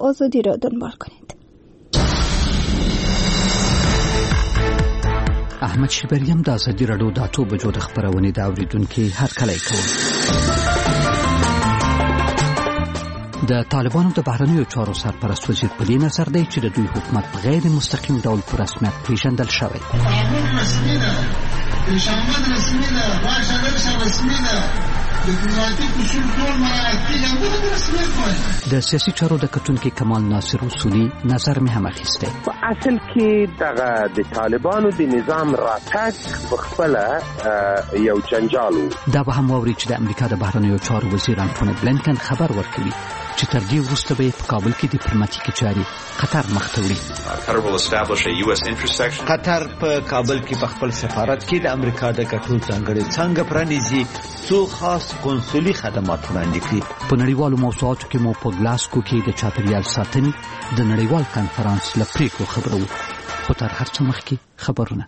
آزادی را دنبال کنید. احمد شیبریم د ازادي راډیو د اتو بجو د خبرونې د اوریدونکو هر کله کوي. د طالبانو د بهرنیو چارو سرپرست وزیر په دې نظر دی چې د دوی حکومت په غیر مستقیم ډول په رسمیت پیژندل شوی. د سیاسي چارو د کتونکو کمال ناصر اصولي نظر مې هم اخیسته. په اصل کې د طالبانو د نظام راتګ په خپل یو جنجال دا به هم ووري چې د امریکا د بهرنیو چارو وزیر انټونی بلینکن خبر ورکوي چې تر دې وروسته به په کابل کې ډیپلوماټیکي چارې قطر مخ ته وړي. قطر په کابل کې په خپل سفارت کې د امریکا د ګټو ځانګړي څنګه پرانیزي څو خاص کنسولي خدمات وړاندې کړي. په نړیوالو موضوعاتو کې مو په ګلاسکو کې د چاپیریال ساتنې د نړیوال کنفرانس لپاره خبرو خو تر هر څه مخکې خبرونه.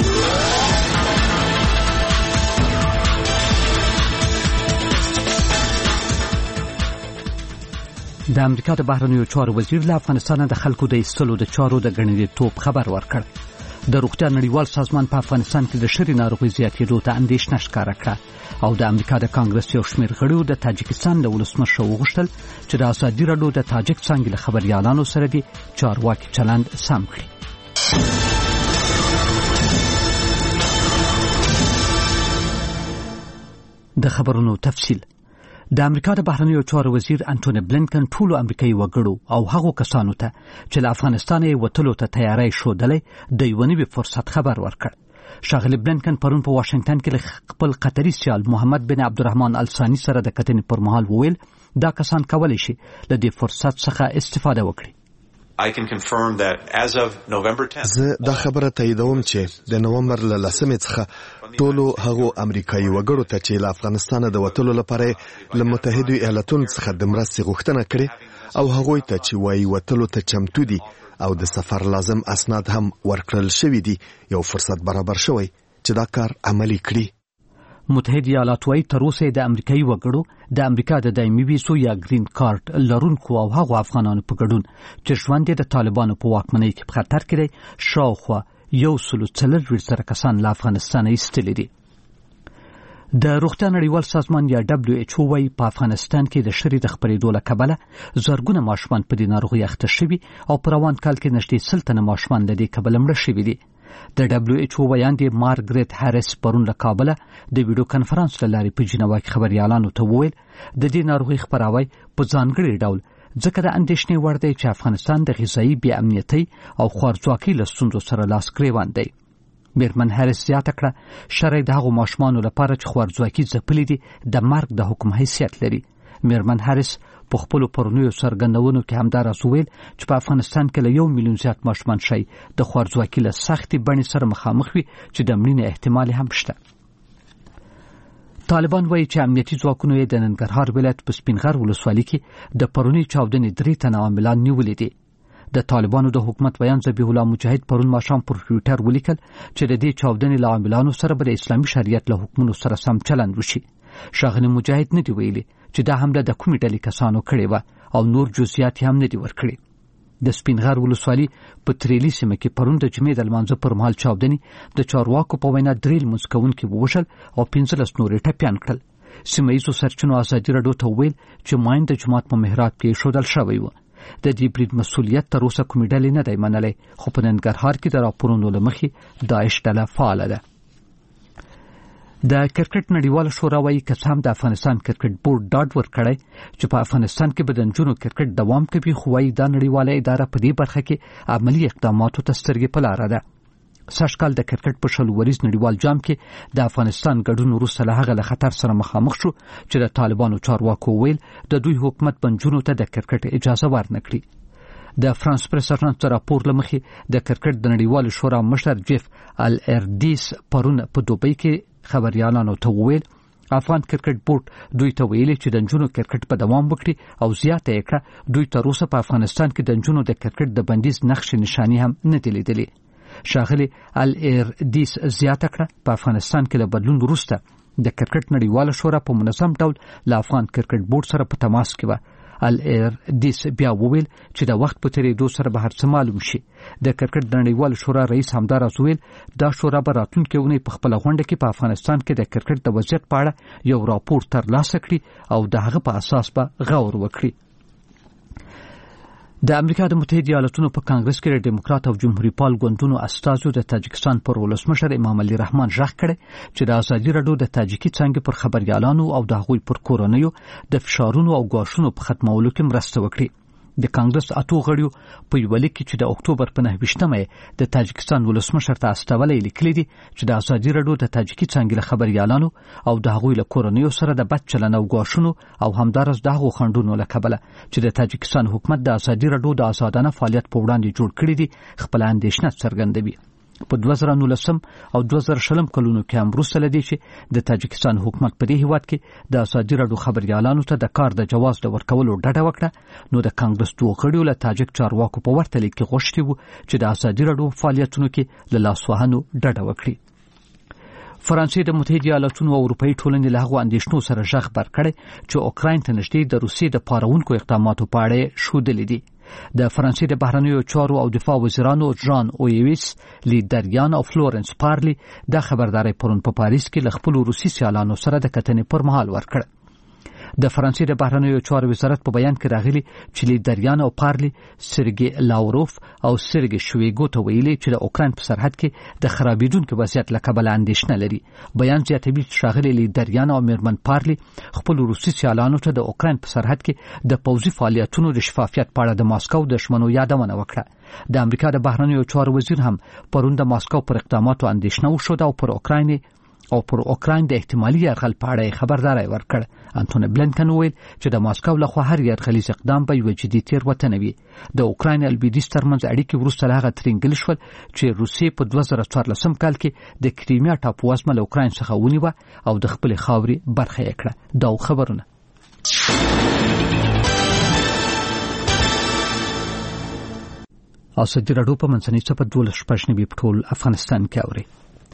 د امریکا د بهرنیو چارو وزیر له افغانستان د خلکو د ایستلو د چارو د غړیتوب خبر ورکړ. د روغتیا نړیوال سازمان په افغانستان کې د شری ناروغي زیاتېدو ته اندېښنه ښکاره کړه او د امریکا د کانګرس یو شمېر غړو د تاجکستان له ولسمشر وغوښتل چې د ازادي راډیو د تاجک څانګې له خبريالانو سره د چارواکي چلند سم کړي. د خبرونو تفصیل. د امریکا د بهرنیو چارو وزیر انټونی بلینکن ټولو امریکایي وګړو او هغو کسانو ته چې له افغانستان یې وتلو ته تیاری ښودلی د یوه نوي فرصت خبر ورکړ. ښاغلی بلینکن پرون په واشنګټن کې له خپل قطري سیال محمد بن عبدالرحمن الثاني سره د کتنې پر مهال وویل دا کسان کولی شي له دې فرصت څخه استفاده وکړي. زه دا خبره تاییدوم چې د نومبر له 10 څخه ټولو هغو امریکایي وګړو ته چې له افغانستان د وتلو لپاره له متحدو ایالاتونو څخه د مرستې غوښتنه کړې او هغوی ته چې وايي وتلو ته چمتو دي او د سفر لازم اسناد هم ورکړل شوي دي یو فرصت برابر شوی چې دا کار عملي کړي. متحده ایالات وايي تر اوسه د امریکایي وګړو د امریکا د دایمي ویزو یا گرین کارت لرونکو او هغو افغانانو په ګډون چې ژوند د طالبانو په واکمنۍ کې په خطر کې دی شاوخوا 140 کسان له افغانستان ایستلي دي. د روغتیا نړیوال سازمان یا WHO وايي په افغانستان کې د شری د خپرېدو له کبله زرګونه ماشومان په دې ناروغي اخته شوي او په روان کال کې نږدې 100 تنه ماشومان د دې کبله مړه شوي دي. د WHO ویان دی مارګریټ هاریس پرون له کابل د ویډیو کانفرنس لارې په جنیوا کې خبريالانو ته وویل د دې ناروغي خبراوي په ځانګړي ډول ځکه د اندېښنې وړ دی چې افغانستان د غذایی بې امنیتۍ او خوارځواکۍ له ستونزو سره لاس ګریوان دی. میرمن هاریس زیاته کړه شرعي د هغو ماشومانو لپاره چې خوارځواکي ځپلي دي د مرګ د حکم حیثیت لري. میرمن هاریس په خپل پرونیو څرګندونو کې همداراز وویل چې په افغانستان کې له 1 میلیون زیات ماشومان شي د خوارځواکۍ له سختې بڼې سره مخامخ وي چې د مړینې احتمال هم شته. طالبان وایي چې امنیتي ځواکونو یې د ننګرهار ولایت په سپینغر ولسوالۍ کې د پرونی چاودنې 3 تنه عاملان نیولې دي. د طالبانو د حکومت بیان ذبیح الله مجاهد پرون ماښام پر ټویټر ولیکل چې د دې چاودنې له عاملانو سره به د اسلامي شریعت له حکمونو سره سم چلند وشي. ښاغلی مجاهد نه دی ویلي چې دا حمله د کومې ډلې کسانو کړې وه او نور جزئیات هم نه دي ورکړي. د سپینغر ولسوالۍ په تریلي سیمه کې پرون د جمعې د لمانځه پر مهال چاودنې د چارواکو په وینا 3 لمونځ کوونکي ووژل او 15 نور ټپیان کړل. سیمه ییزو سرچینو ازادي راډیو ته وویل چې ماین د جماعت په محراب کې ایښودل شوی و. د دې برید مسؤلیت تر اوسه کومې ډلې نه دی منلی خو په ننګرهار کې د راپورونو له مخې داعش ډله فعاله ده. د کرکټ نړیواله شورا وايي که څه هم د افغانستان کرکټ بورډ ډاډ ورکړی چې په افغانستان کې به د نجونو کرکټ دوام کوي خو وايي دا نړیواله اداره په دې برخه کې عملي اقداماتو ته سترګې په لاره ده. سږکال د کرکټ په 20 ورځ نړیوال جام کې د افغانستان ګډون وروسته له هغه له خطر سره مخامخ شو چې د طالبانو چارواکو ویل د دوی حکومت بنجونو ته د کرکټ اجازه ورنکړي. د فرانس پریس اژانس راپور لمخې د کرکټ د نړیوال شورا مشر جیف الردیس پرون په دوبۍ کې خبريالانو ته وویل افغان کرکټ بورډ دوی ته ویلي چې د نجونو کرکټ په دوام وکړي او زیاته یې کړه دوی تر اوسه په افغانستان کې د نجونو د کرکټ د بندیز نقش نشانی هم نه دي لیدلي. ښاغلی الردیس زیاته کړه په افغانستان کې له بدلون وروسته د کرکټ نړیواله شورا په منظم ډول له افغان کرکټ بورډ سره په تماس کې و الاردیس بیا وویل چې د وخت په تیریدو سره به هر څه معلوم شي. د کرکټ د نړیوال شورا رئیس همداراز وویل دا شورا به راتلونکي اونۍ په خپل غونډه کې په افغانستان کې د کرکټ د وضعیت په اړه یو راپور ترلاسه کړي او د هغه په اساس به غور وکړي. د امریکا د متحده ایالاتونو په کانګرس کې د ډیموکرات او جمهوریت پال ګوندونو استازو د تاجکستان پر ولسمشر امام علي رحمان ژغ کړی چې د ازادي راډیو د تاجکي څنګه پر خبريالانو او د هغوی پر کورنیو د فشارونو او ګواښونو په ختمولو کې مرسته وکړي. د کانګرس اتو غړیو په یو لیک کې چې د اکتوبر په 9مه د تاجکستان ولسمشر ته استولې لیکلي دي چې د ازادي راډیو د تاجکي څنګه خبريالانو او د هغوی له کورنیو سره د بد چلند او ګواښونو او همدارس دغه خندونو له کبله چې د تاجکستان حکومت د ازادي راډیو د آزادانه فعالیت په وړاندې جوړ کړی دي خپل اندېښنه څرګندوي. په 2019 او 2020 کلونو کې هم وروسته لدی چې د تاجکستان حکومت په دې هیواد کې د ازادي راډیو خبريالانو ته د کار د جواز د ورکولو ډډه وکړه، نو د کانګرس دوه غړیو له تاجک چارواکو په ورته لیک کې غوښتي وو چې د ازادي راډیو فعالیتونو کې له لاسوهنو ډډه وکړي. فرانسې د متحده ایالاتونو او اروپאי ټولنې له هغو اندېښنو سره ژغ بر کړی چې اوکراین ته نږدې د روسیې د پارونکو اقداماتو په اړه ښودلې دي. د فرانسې د بهرنیو چارو او دفاع وزیرانو جان اویویس، لیدریان او فلورنس پارلی د خبرداري پرون په پاریس کې له خپل روسي سیالانو سره د کتنې پر مهال ورکړ. د فرانسې د بهرنیو چارو وزارت په بیان کې راغلي چې لیدریان او پارلی سرګي لاوروف او سرګي شویګو ته ویلي چې د اوکراین په سرحد کې د خرابېدونکو وضعیت له کبله اندېښنه لري. بیان زیاتوي چې ښاغلي لیدریان او میرمن پارلی خپل روسي سیالانو ته د اوکراین په سرحد کې د پوځي فعالیتونو د شفافیت په اړه د ماسکو د شمنو یادونه وکړه. د امریکا د بهرنیو چارو وزیر هم پرون د ماسکو پر اقداماتو اندېښنه وښوده او پر اوکراین د احتمالي یرغل په اړه خبرداري ورکړ. انټونی بلنکن وویل چې د ماسکو لخوا هر یرغلیز اقدام به یو جدي تېروتنه وي. د اوکراین او لویدیځ ترمنځ اړیکې وروسته له هغه ترینګل شول چې روسیې په 2014 کال کې د کریمیا ټاپووزمه له اوکراین څخه ونیوه او د خپل خاورې برخه یې کړه. دا خبرونه ازادي راډیو په منځنۍ صفحه 12 په ټول افغانستان کې اوري.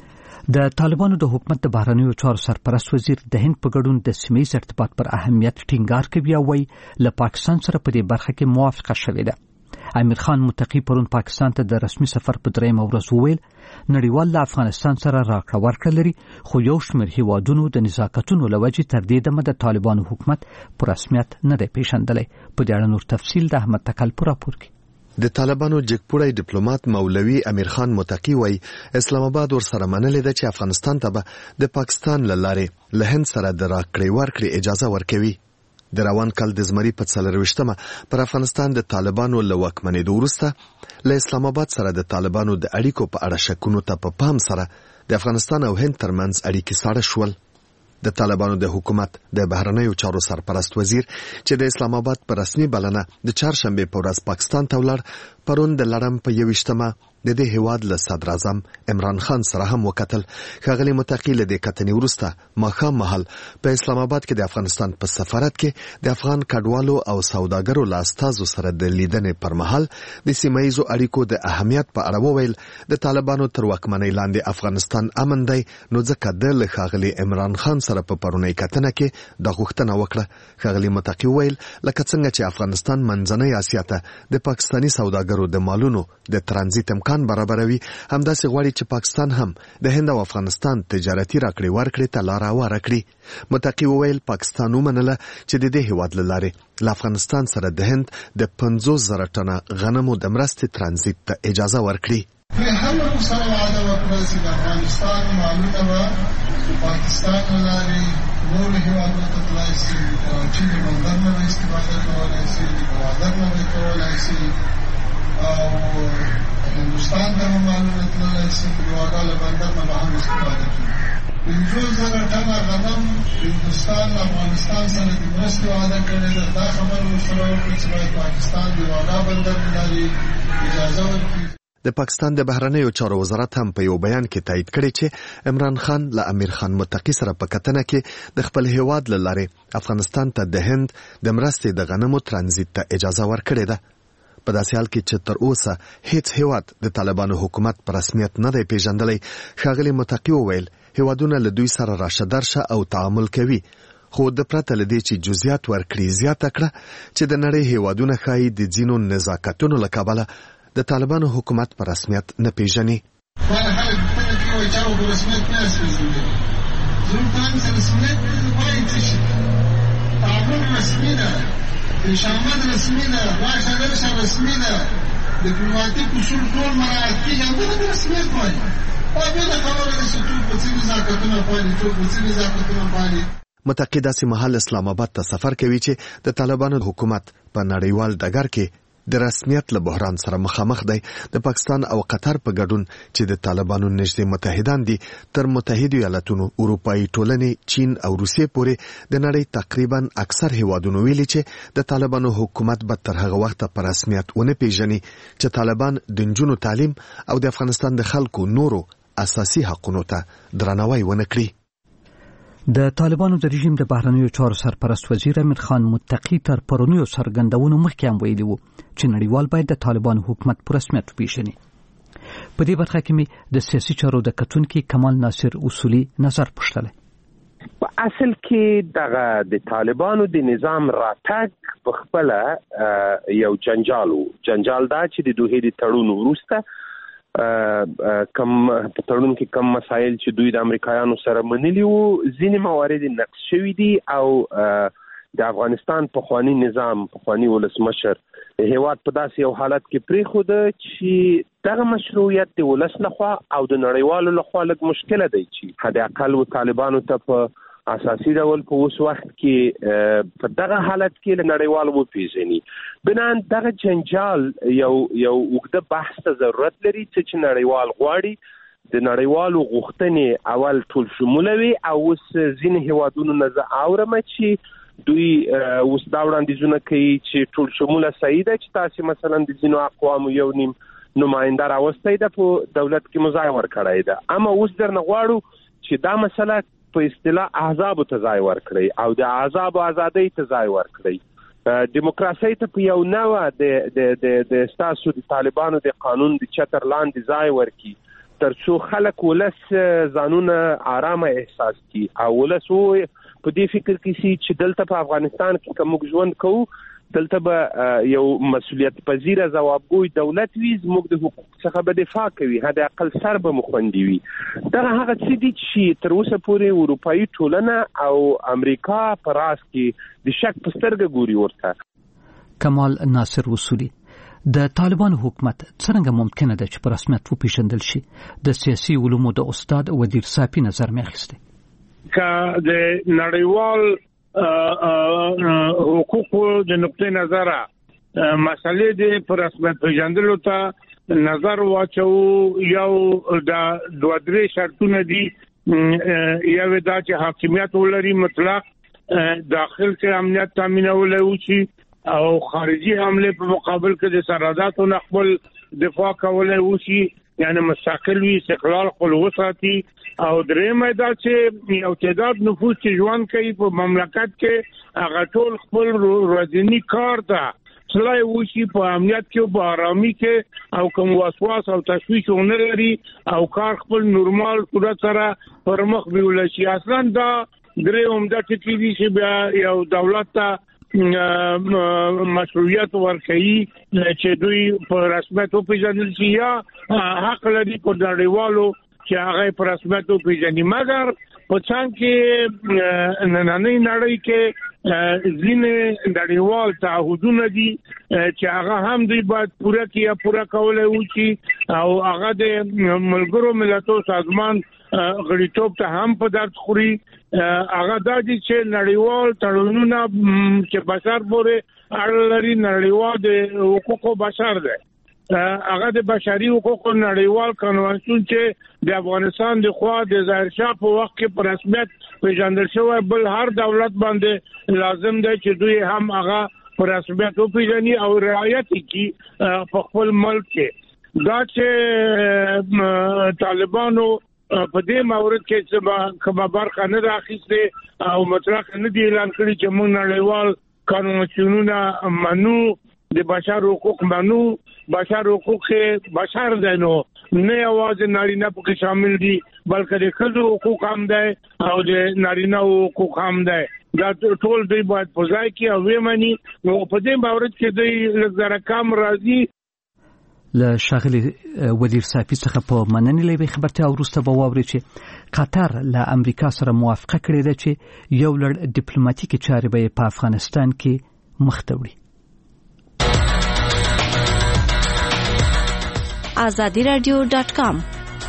د طالبانو د حکومت د بهرنیو چارو سرپرست وزیر د هند په ګډون د سیمه‌یز ارتباط پر اهمیت ټینګار کوي او وايي له پاکستان سره په دې برخه کې موافقه شوې ده. امیر خان متقی پرون پاکستان ته د رسمي سفر په 3 ورځ وویل نړیوال له افغانستان سره راکړه ورکړه لري، خو یو شمېر هیوادونو د نزاکتونو لوجې تر دې دمه د طالبانو حکومت په رسمیت نه دی پیژندلی. په دې اړه نور تفصیل د احمد تکل په راپور کې. د طالبانو جګپوړی ډیپلوماټ مولوي امیر خان متقی وایي اسلام آباد ورسره منلې ده چې افغانستان ته به د پاکستان له لارې له هند سره د راکړې ورکړې اجازه ورکوي. د روان کال د زمري په 24مه پر افغانستان د طالبانو له واکمنېدو وروسته له اسلام آباد سره د طالبانو د اړیکو په اړه شکونو ته په پام سره د افغانستان او هند ترمنځ اړیکې ساړه شول. د طالبانو د حکومت د بهرنیو چارو سرپرست وزیر چې د اسلام آباد په رسمي بلنه د چهارشنبه په ورځ پاکستان ته ولاړ، پرون د لړم په 21مه د دې هیواد له صدر اعظم عمران خان سره هم وکتل. ښاغلي متقی له دې کتنې وروسته ماښام مهال په اسلام آباد کې د افغانستان په سفارت کې د افغان کډوالو او سوداګرو له استازو سره د لیدنې پر مهال د سیمه‌یزو اړیکو د اهمیت په اړه وویل. د طالبانو تر واکمنۍ لاندې افغانستان امن دی، نو ځکه د ښاغلي عمران خان سره په پرونی کتنه کې د غوښتنه وکړه. ښاغلي متقی ویل لکه څنګه چې افغانستان منځنۍ اسیا ته د پاکستاني سوداګرو د مالونو د ترانزیت امکان برابروي، همداسې غواړي چې پاکستان هم د هند او افغانستان تجارتي راکړې ورکړې ته لار هواره کړي. متقی وویل پاکستان ومنله چې د دې هیواد له لارې له افغانستان سره د هند د 50,000 ټنه غنمو د مرستې ترانزیت ته اجازه ورکړي. هم سره وعده وکړه چې د افغانستان مالونه به پاکستان له لارې نورو هیوادونو ته تللی شي، چین بندر نه به استفاده کولی شي، بوادر نه به کولی شي او هندوستان ته هم مالونه تللی شي، په یوه بندر نه به هم استفاده کړي. 50,000 ټنه غنم هندوستان له افغانستان سره د مرستې وعده کړې ده. دا خبره ورسره وکړه چې باید پاکستان د یوه بندر له لارې اجازه ورکړي. د پاکستان د بهرنیو چارو وزارت هم په یو بیان کې تایید کړی چې عمران خان له امیر خان متقی سره په کتنه کې د خپل هیواد له لارې افغانستان ته د هند د مرستې د غنمو ترانزیت ته اجازه ورکړې ده. په داسې حال کې چې تر اوسه هیڅ هیواد د طالبانو حکومت په رسمیت نه دی پیژندلی. ښاغلي متقی وویل هیوادونه له دوی سره راشه درشه او تعامل کوي، خو د پرته لدې چې جزئیات ورکړي زیاته کړه چې د نړۍ هیوادونه ښایي د ځینو نزاکتونو له کبله د طالبانو حکومت په رسمیت نه پیژني. شامل رسمي ده، راشه درشه رسمي ده، ډیپلوماټیک اصول ټول مراعات کېږي، هغه د رسمیت وایي. او بله خبره ده چې ټول په څه نزاکتونه پالي. متقي داسې مهال اسلام آباد ته سفر کوي چې د طالبانو حکومت په نړیوال ډګر کې د رسمیت له بحران سره مخامخ دی. د پاکستان او قطر په ګډون چې د طالبانو نږدې متحدان دي تر متحده ایالاتونو، اروپایي ټولنې، چین او روسیې پورې د نړۍ تقریبا اکثر هیوادونو ویلي چې د طالبانو حکومت به تر هغه وخته په رسمیت ونه پیژني چې طالبان د نجونو تعلیم او د افغانستان د خلکو نورو اساسي حقوقو ته درناوی ونه کړي. د طالبانو د رژیم د بهرنیو چارو سرپرست وزیر امیر خان متقي تر پرونیو څرګندونو مخکې هم ویلي وو چې نړیوال باید د طالبانو حکومت په رسمیت وپیژني. په دې برخه کې مې د سیاسي چارو د کتونکي کمال ناصر اصولي نظر پوښتلی. په اصل کې دغه د طالبانو د نظام راتګ په خپله یو جنجال دا چې د دوی د تړون وروسته کم په تړون کې کم مسایل چې دوی د امریکایانو سره منلي وو ځینې موارد نقض شوي دي او د افغانستان پخوانی نظام پخوانی ولسمشر هیواد په داسې یو حالت کې پرېښوده چې دغه مشروعیت د ولس لخوا او د نړیوالو لخوا لږ مشکله دی چې حد اقل طالبانو ته په اساسي ډول په اوس وخت کې په دغه حالت کې له نړیوالو وپیژني. بنان دغه جنجال یو اوږده بحث ته ضرورت لري چې نړیوال غواړي د نړیوالو غوښتنې اول ټول شموله وي او اوس ځینې هیوادونو نه زه اورم چې دوی اوس دا وړاندیزونه کوي چې ټول شموله صحیح ده چې تاسې مثلا د ځینو اقوامو یو نیم نماینده راوستی ده په دولت کې مځای ورکړی ده، اما اوس درنه غواړو چې دا مسله په اصطلاح احزابو ته ځای ورکړي او د احزابو ازادۍ ته ځای ورکړي. دیموکراسي ته په یو نوع د ستاسو د طالبانو د قانون د چتر لاندې ځای ورکړي تر څو خلک ولس ځانونه آرامه احساس کړي او ولس په دې فکر کې سي چې دلته په افغانستان کې کوم ژوند کوو دلته به یو مسؤلیت پذیره ځوابګوی دولت وي، زموږ د حقوق څخه به دفاع کوي، حد اقل سر به مخوندي وي. دغه هغه څه دي چې تر اوسه پورې اروپایي ټولنه او امریکا په راس کې د شک په سترګه ګوري ورته. کمال ناصر اصولي د طالبانو حکومت څنګه ممکنه ده چې په رسمیت وپیژندل شي؟ د سیاسي علومو د استاد ودیر صافي نظر مې اخیستی. که د نړیوال حقوقو د نقطې نظره مسلې د پر رسمیت پیژندلو ته نظر واچو یو د دوه درې شرطونه دي. یو دا چې حاکمیت ولري مطلق، داخل کې امنیت تامینول وشي او خارجي حمله په مقابل کې د سرحداتو خپل دفاع کولای وشي، یعنی مستقل وي، استقلال خپل وساتي. او درېمه دا چې یو تعداد نفوس چې ژوند کوي په مملکت کې هغه ټول خپل ورځنی کار ته سلای وشي په امنیت کې او په آرامي کې او کوم وسواس او تشویش ونه لري او کار خپل نورمال صورت سره پر مخ بیول شي. اصلا دا درې عمده ټکي دي چې بیا یو دولت ته مشروعیت ورکړي چې دوی په رسمیت وپیژندل شي یا حق لري په نړیوالو چې هغه په رسمیت وپیژني. مګر په څنګه کې نننۍ نړۍ کې ځینې نړیوال تعهدونه دي چې هغه هم دوی باید پوره کولای وشي او هغه د ملګرو ملتونو سازمان غړیتوب ته هم په درد خوري. هغه د دې چې نړیوال تړونونه چې بشر پورې اړه لري، نړیوال د حقوقو بشر دی، هغه د بشري حقوقو نړیوال کنوانسیون چې د افغانستان د خوا د ظاهر شاه په وخت کې په رسمیت پیژندل شوی، بل هر دولت باندې لازم دی چې دوی هم هغه په رسمیت وپیژني او رعایت کړي په خپل ملک کې. دا چې طالبانو په دې مورد کې چې کومه برخه نه راخیسته او مطلق نه دی اعلان کړی چې موږ نړیوال قانونونه منو، د بشر حقوق منو. بشر حقوق بشر دی، نو نه یوازې نارینه پکې شامل دي بلکې د ښځو حقوق هم دی او د نارینه حقوق هم دی. دا ټول دوی باید په ځای کې او ومني. نو په دې باور چې دوی لږ کم راځي. له شاغلي وزیر صافي څخه په مننې لوي خبرته وروسته به واوري چې قطر له امریکا سره موافقه کړې ده چې یو لړ ډیپلوماټیکي چارې به په افغانستان کې مخ ته وړي. azadiradio.com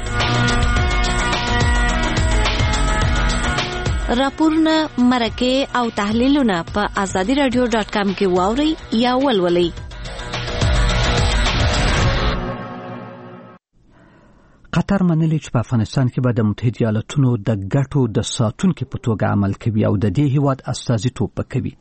راپورونه مرکه او تحلیلونه په azadiradio.com کې واوري یا ولولئ. قطر منلي چې په افغانستان کې به د متحده ایالاتونو د ګټو د ساتونکو په توګه عمل کوي او د دې هیواد استازیتوب کوي.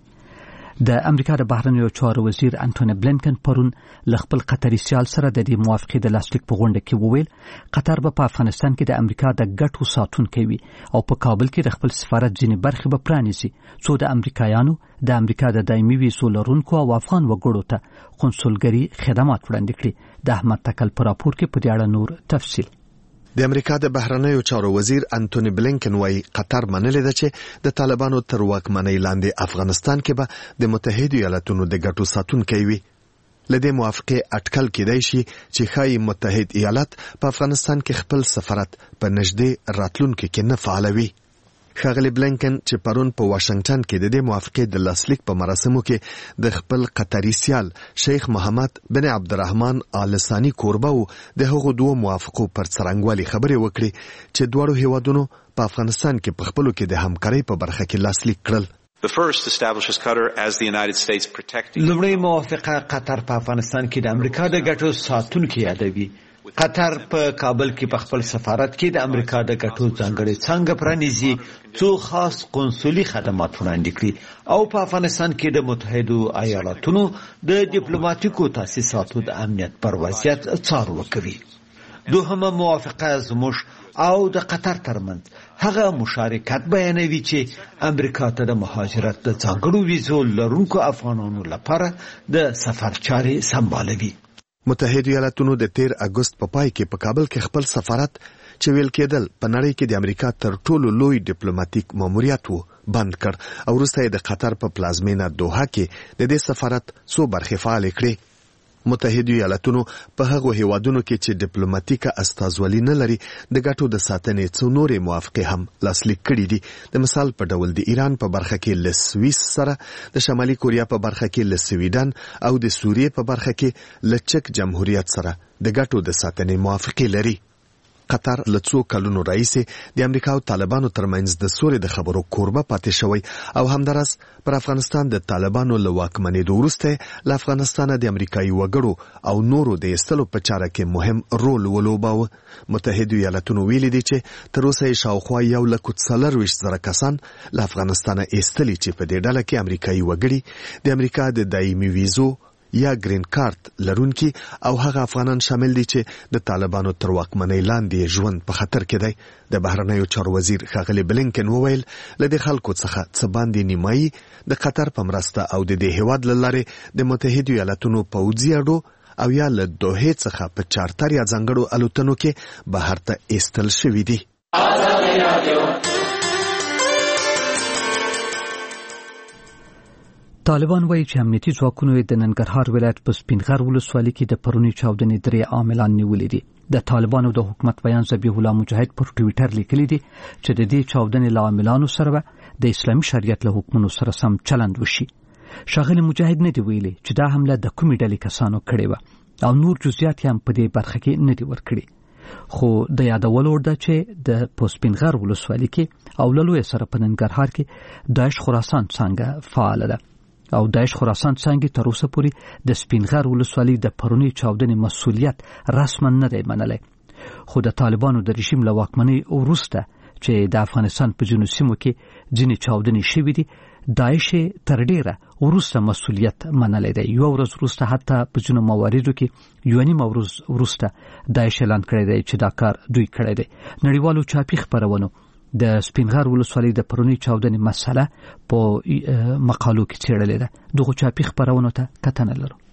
د امریکا د بهرنیو چارو وزیر انټونی بلینکن پرون ل خپل قطري سیال سره د دې موافقې د لاسلیک په غونډه کې وویل قطر به په افغانستان کې د امریکا د ګټو ساتونکو وي او په کابل کې د خپل سفارت ځینې برخې به پرانیزي څو د امریکایانو د امریکا د دایمي ویزو لرونکو او افغان وګړو ته قونسلګري خدمات وړاندې کړي. د احمد تکل په راپور کې په دې اړه نور تفصیل. د امریکا د بهرنیو چارو وزیر انټونی بلینکن وايي قطر منلې ده چې د طالبانو تر واکمنۍ لاندې افغانستان کې به د متحده ایالاتونو د ګټو ساتونکي وي. لدې موافقه اټکل کېدای شي چې ښایي متحده ایالات په افغانستان کې خپل سفارت په نږدې راتلونکو کې نه فعالوي. ښاغلي بلینکن چې پرون په واشنگټن کې د دې موافقې د لاسلیک په مراسمو کې د خپل قطري سیال شیخ محمد بن عبدالرحمن آل ثانی کوربه او د هغو دوه موافقو پر څرنګوالي خبرې وکړي چې دواړو هیوادونو په افغانستان کې په خپلو کې د همکارۍ په برخه کې لاسلیک کړل. The first establishes Qatar as the United States protecting. لومړی موافقه قطر په افغانستان کې د امریکا د ګټو ساتونکي یادوي. قطر په کابل کې په خپل سفارت کې د امریکا د ګټو ځانګړې څانګه پرانیزي څو خاص قونسلي خدمات وړاندې کړي او په افغانستان کې د متحده ایالاتونو د ډیپلوماټیکو تاسیساتو د امنیت پر وضعیت څارنه کوي. دوهمه موافقه زموږ او د قطر ترمنځ هغه مشارکت بیانوي چې امریکا ته د مهاجرت د ځانګړو ویزو لرونکو افغانانو لپاره د سفر چارې سمبالوي. متحده ایالاتونو د 13 اگست په پای کې په کابل کې خپل سفارت چې ویل کېدل په نړۍ کې د امریکا تر ټولو لوی ډیپلوماټیک ماموریت بند کړ او وروسته د قطر په پلازمینه دوحه کې د دې سفارت څو برخې فعال کړې. متحده ایالاتونو په هغو هیوادونو کې چې ډیپلوماټیکه استازولي نه لري د ګټو د ساتنې څو نورې موافقې هم لاسلیک کړي دي. د مثال په ډول د ایران په برخه کې له سویس سره، د شمالي کوریا په برخه کې له سویډن او د سوریې په برخه کې له چک جمهوریت سره د ګټو د ساتنې موافقې لري. قطر له څو کلونو راهیسې د امریکا او طالبانو ترمنځ د سولې د خبرو کوربه پاتې شوی او همدارس پر افغانستان د طالبانو له واکمنېدو وروسته له افغانستانه د امریکایي وګړو او نورو د ایستلو په چاره کې مهم رول ولوباوه. متحده ایالاتونو ویلي دي چې تر اوسه یې شاوخوا 140,000 کسان له افغانستانه ایستلي چې په دې ډله کې امریکایي وګړي د امریکا د دایمي ویزو یا گرین کارت لرونکي او هغه افغانان شامل دي چې د طالبانو تر واکمنۍ لاندې ژوند په خطر کې دی. د بهرنیو چارو وزیر ښاغلي بلینکن وویل له دې خلکو څخه څه باندې نیمایي د قطر په مرسته او د دې هیواد له لارې د متحده ایالاتونو پوځي اډو او یا له دوحې څخه په چارتر یا ځانګړو الوتنو کې بهر ته ایستل شوي دي. طالبان وایي چې امنیتي ځواکونو د ننګرهار ولایت په سپینغر ولسوالۍ کې د پرونی چاودنې 3 عاملان نیولي دي. د طالبانو د حکومت بیان ذبیح الله مجاهد پر ټوئیټر لیکلي دي چې د دې چاودنې له عاملانو سره د اسلامي شریعت له حکمونو سره سم چلند وشي. شاغلي مجاهد نه دی ویلي چې دا حمله د کومې ډلې کسانو کړې و او نور جزئیات هم په دې برخه کې نه دي ورکړي. خو د یادولو ده چې د پوسپینغر ولسوالۍ کې او لوی سره په ننګرهار کې داعش خراسان څنګه فعال ده او داعش خراسان څنګه تر اوسه پورې د سپینغر ولسوالۍ د پرونی چاودنې مسؤلیت رسما نه دی منلی. خو د طالبانو د رژیم له واکمنۍ وروسته چې د افغانستان په جنوبي سیمو کې ځینې چاودنې شوې دي داعش تر ډیره وروسته مسؤلیت منلی دی. یو ورځ وروسته حتی په ځینو مواردو کې یو نیم ورځ وروسته داعش اعلان کړی دی چې دا کار دوی کړی دی. نړیوالو چاپي خبرونو د سپینغر ولسوالۍ د پرونی چاودنې مسله په مقالو کې څېړلې ده. دغه چاپي خبرونو ته کتنه لرو.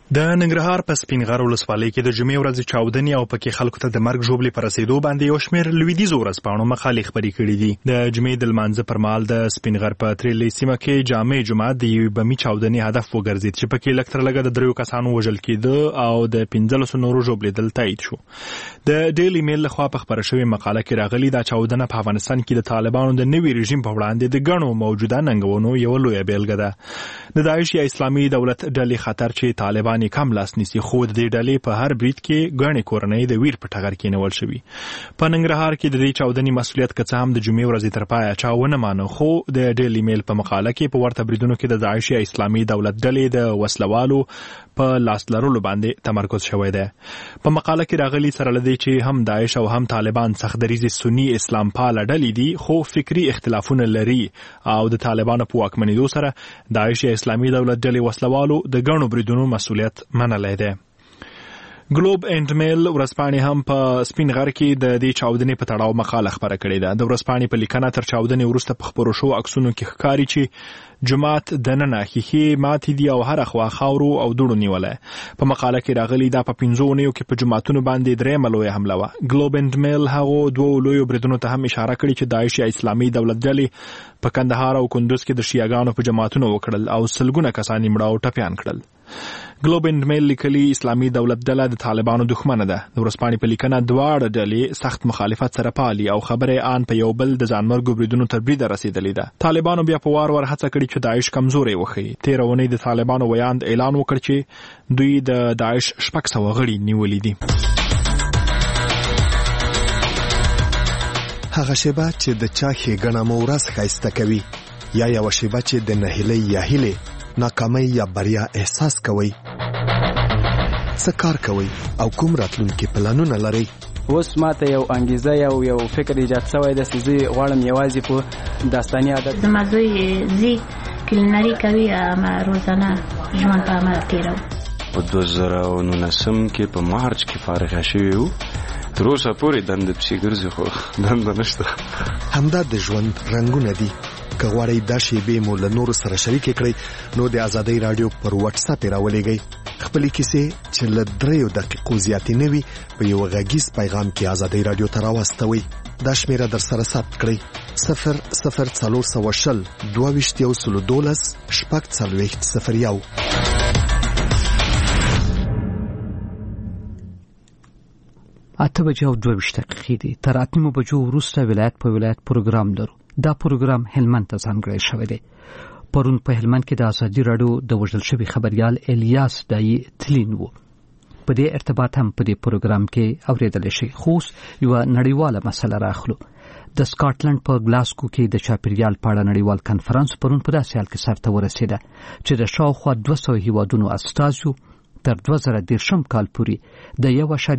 د ننګرهار په سپینغر ولسوالۍ کې د جمعې ورځې چاودنې او پکې خلکو ته د مرګ ژوبلې پر رسیدو باندې یو شمېر لویدیځو ورځپاڼو مقالې خپرې کړې دي. د جمعې د لمانځه پر مهال د سپینغر په تریلې سیمه کې جامع جومات د یوې بمي چاودنې هدف وګرځېد چې پکې لږ تر لږه د 3 کسانو وژل کېده او د 15 نورو ژوبلېدل تایید شو. د ډیلی میل لخوا په خپره شوې مقاله کې راغلي دا چاودنه په افغانستان کې د طالبانو د نوي رژیم په وړاندې د ګڼو موجوده ننګونو یو لویه بیلګه ده. د داعش یا اسلامي دولت ډلې خطر چې طالبان کم لاس نیسي خو د دې ډلې په هر برید کې ګڼې کورنۍ د ویر په ټغر کې نیول شوي. په ننګرهار کې د دې چاودنې مسؤلیت که څه هم د جمعې ورځې تر پایه چا ونه مانه، خو د ډیلی میل په مقاله کې په ورته بریدونو کې د داعش یا اسلامي دولت ډلې د وسلوالو په لاس لرلو باندې تمرکز شوی دی. په مقاله کې راغلي سره لدی چې هم داعش او هم طالبان سخت دریځ سنی اسلام پاله ډلې دي خو فکری اختلافونه لري او د طالبانو په واکمنېدو سره داعش یا اسلامي دولت ډلې وسلوالو د ګڼو بریدونو مسؤلیت منلی دی. ګلوب اینډ میل ورځپاڼې هم په سپین غر کې د دې چاودنې په تړاو مقاله خپره کړې ده. د ورځپاڼې په لیکنه تر چاودنې وروسته په خپرو شوو عکسونو کې ښکاري چې جومات دننه ښیښې ماتې دي او هره خوا خاورو او دوړو نیولی. په مقاله کې راغلي دا په 5 اونیو کې په جوماتونو باندې 3 لویه حمله وه. ګلوب اینډ میل هغو 2 لویو بریدونو ته هم اشاره کړې چې داعش یا اسلامي دولت ډلې په کندهار او کندوز کې د شیعاګانو په جماعتونو وکړل او سلګونه کسان یې مړه او ټپیان کړل. ګلوب اینډ میل لیکلي اسلامي دولت ډله د طالبانو دښمنه ده. د ورځپاڼې په لیکنه دواړه ډلې سخت مخالفت سره پالي او خبره آن په یو بل د ځانمرګو بریدونو تر بریده رسیدلې ده. طالبانو بیا په وار هڅه کړې چې داعش کمزوري وښيي. 13 اونۍ د طالبانو ویاند اعلان وکړ چې دوی د داعش 600 غړي نیولي دي. هغه شیبه چې د چا ښېګڼه مو ورځ ښایسته کوي یا یوه شیبه چې د نهیلۍ یا هیلې ناکامۍ یا بریا احساس کوئ، څه کار کوئ او کوم راتلونکي پلانونه لرئ؟ اوس ماته یو انګیزه یو فکر ایجاد شوی دی چې زه غواړم یوازې په داستاني عادت زما زوی زی کلینري کوي اما روزانه ژوند په عمل تیرو. په 2019 کې په مارچ کې فارغ شوی وو. تر اوسه پورې دنده پسې ګرځي خو دنده نشته. همدا د ژوند رنګونه دي. که غواړئ دا شیبې مو له نورو سره شریکې کړئ نو د ازادۍ راډیو پر واتس اپ راولېږئ. خپلې کیسې چې له 3 دقیقو زیاتې نه وي په یو غږیز پیغام کې ازادۍ راډیو ته راواستوئ. دا شمیره در سره ثبت کړئ: 00420 22 12 اته بجې او 22 دقیقې دي. تر 8 بجو وروسته ولایت په ولایت پروګرام لرو. دا پروګرام هلمند ته ځانګړی شوی دی. پرون په هلمند کې د ازادي راډیو د وژل شوي خبريال الیاس دای تلین وو. په دې ارتباط هم په دې پروګرام کې اوریدل شي. خو یو نړیواله مسله راخلو. د سکاټلند په ګلاسکو کې د چاپیریال په اړه نړیوال کنفرانس پرون په داسې حال کې سرته ورسېده چې د شاوخوا 200 هیوادونو استازو تر 2013 کال پورې د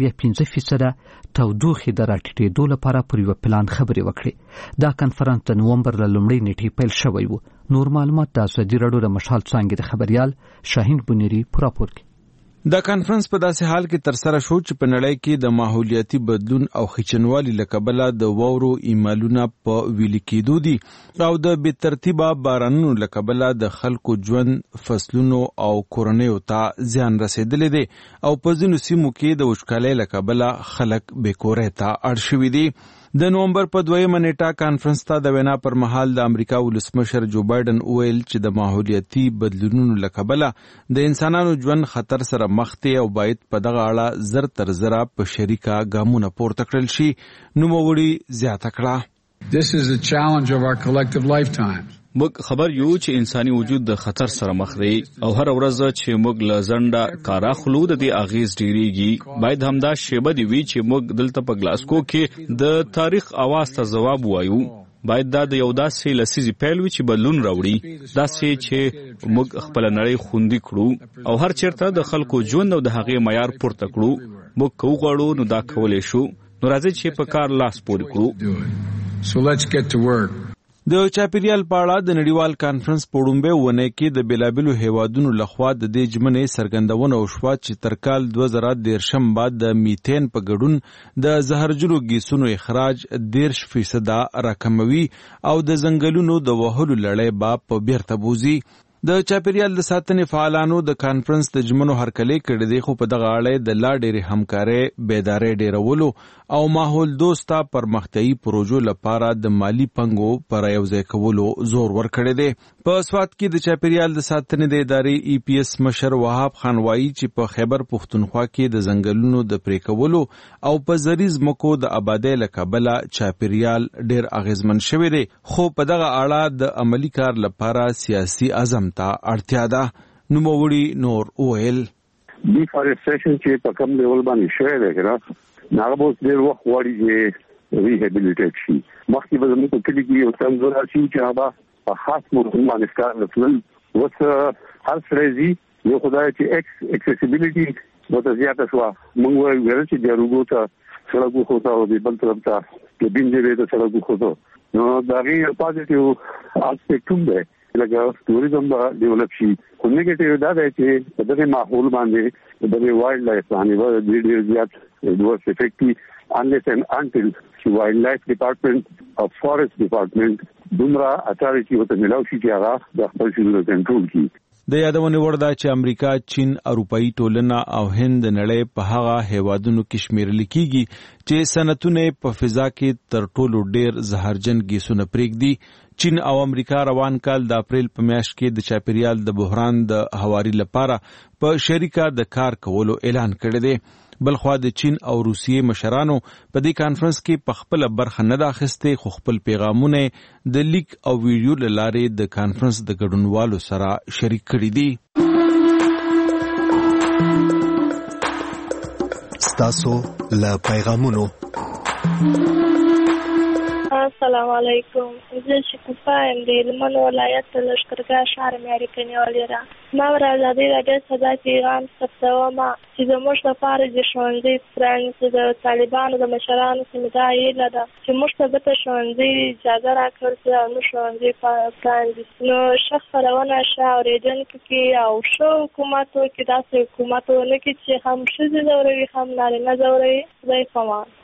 1.5% تودوخې د راټیټېدو لپاره پر یو پلان خبرې وکړې. دا کنفرانس د نومبر له لومړۍ نیټې پیل شوی و. نور معلومات د ازادي راډیو د مشال څانګې د خبريال شاهین بنيري پر راپور کې. دا کانفرنس په داسې حال کې تر سره شو چې په نړۍ کې د ماحولیاتي بدلون او خچنوالي لکبله د وورو ایمالونه په ویل کېدو دي او د بې ترتیبه بارانونو لکبله د خلکو ژوند، فصلونو او کورنیو ته زیان رسیدلی دی او په ځینو سیمو کې د وچکالۍ لکبله خلک بې کورۍ ته اړ شوي دي. د نومبر په 2 نیټه کانفرنس ته د وینا پر مهال د امریکا ولسمشر جو بایدن وویل چې د ماحولیاتي بدلونونو لکبله د انسانانو ژوند خطر سره مخ دی او باید په دغه اړه زر تر زره په شریکه ګامونه پورته کړل شي. نوموړي زیاته کړه: This is a challenge of our collective lifetimes. موږ خبر یو چې انساني وجود د خطر سره مخ دی او هر ورځ چې موږ له ځنډه کار اخلو د دې اغیز ډیریږي. باید همدا شیبه دی وی چې موږ دلته په ګلاسکو کې د تاریخ اواز ته ځواب وایو. باید دا د یو داسې لسیزې پیل وي چې بدلون راوړي، داسې چې موږ خپل نړۍ خوندي کړو او هر چیرته د خلکو ژوند او د هغې معیار پورته کړو. موږ کو غواړو نو دا کولای شو. نو راځي چې په کار لاس پورې کړو. So let's get to work. د چاپیریال په اړه د نړیوال کانفرنس په وړومبۍ ونې کې د بیلابیلو هیوادونو لخوا د دې ژمنې څرګندونه وشوه چې تر کال 2013 بعد د میتین په ګډون د زهرجنو ګیسونو اخراج 10% راکموي او د ځنګلونو د وهلو لړۍ به په بیرته بوزي. د چاپیریال د ساتنې فعالانو د کانفرنس د جمنو هرکلې کړي دي، خو په دغه اړه د لا ډېرې همکارۍ بیدارۍ ډېرولو او ماحول دوسته پرمختیایي پروژو لپاره د مالی پنګو پر یوځای کولو زور ورکړی دی. په سوات کې د چاپیریال د ساتنې د ادارې ای پی ایس مشر وهاب خان وایي چې په خیبر پښتونخوا کې د ځنګلونو د پرې کولو او په زرعي ځمکو د آبادۍ له کبله چاپیریال ډېر اغیزمن شوی دی، خو په دغه اړه د عملی کار لپاره سیاسي عزم ته اړتیا ده. نوموړي نور وویل ډیفارسټریشن چې په کوم ډول باندې شوی دی کنه هغه به ډېر وخت غواړي چې ریهابیلیټیټ شي. مخکې به زموږ په کلي کې یو څنګه راشي چې هغه په خاص موضوع باندې کار وکړل. اوس هر سړی یو خدای چې اکسیسیبিলিټي وته زیاته شو، موږ وایو چې د روغو ته سړکو خو ته او د بل طرف ته د بینځې ته سړکو خو ته نو دا غي پوزټیو اسپیکټ هم دی لکه ټوریزم به ډیولپ شي. خو نیگیټیو دا دی چې په دغه ماحول باندې د وایلډ لایف باندې ډېر زیات ډورس افیکټي unless and until چې وایلډ لایف ډپارټمنټ او فارست ډپارټمنټ دومره اتارټي وته ملاوي چې هغه د خپل شنو کنټرول کړي. د یادونې وړ ده چې امریکا، چین، اروپאי ټولنه او هند د نړۍ په هغه هیوادونو کې شمیرل کیږي چې صنعتونه په فضا کې تر ټولو ډېر زهرجن ګیسونه پرېږدي. چین او امریکا روان کال د اپریل په میاشت کې د چاپیریال د بحران د هواري لپاره په شریکه د کار کولو اعلان کړی دی. بلخوا د چین او روسیې مشرانو په دې کانفرنس کې په خپل برخه نه اخیستې، خو خپل پیغامونه د لیک او ویډیو له لارې د کانفرنس د ګډونوالو سره شریک کړي دي. ستاسو له پیغامونو السلام علیکم. زه شکوفا یم د هلمند ولایت د لښکرګاه ښار معیاري کنیوالې را. ما ور ازادي راډیو څخه دا پیغام ثبتوم چې زموږ لپاره د ښوونځي پرانیستل د طالبانو د مشرانو سیمه دا هیله ده چې موږ ته به ښوونځي اجازه راکړل شي او موږ ښوونځي پرانیستو. نو ښه خپرونه ښه اورېدونکي کې او ښه حکومت وکړي، داسې حکومت ونه کړي چې هم ښځې ځوروي هم نارینه ځوروي. خدای پامان.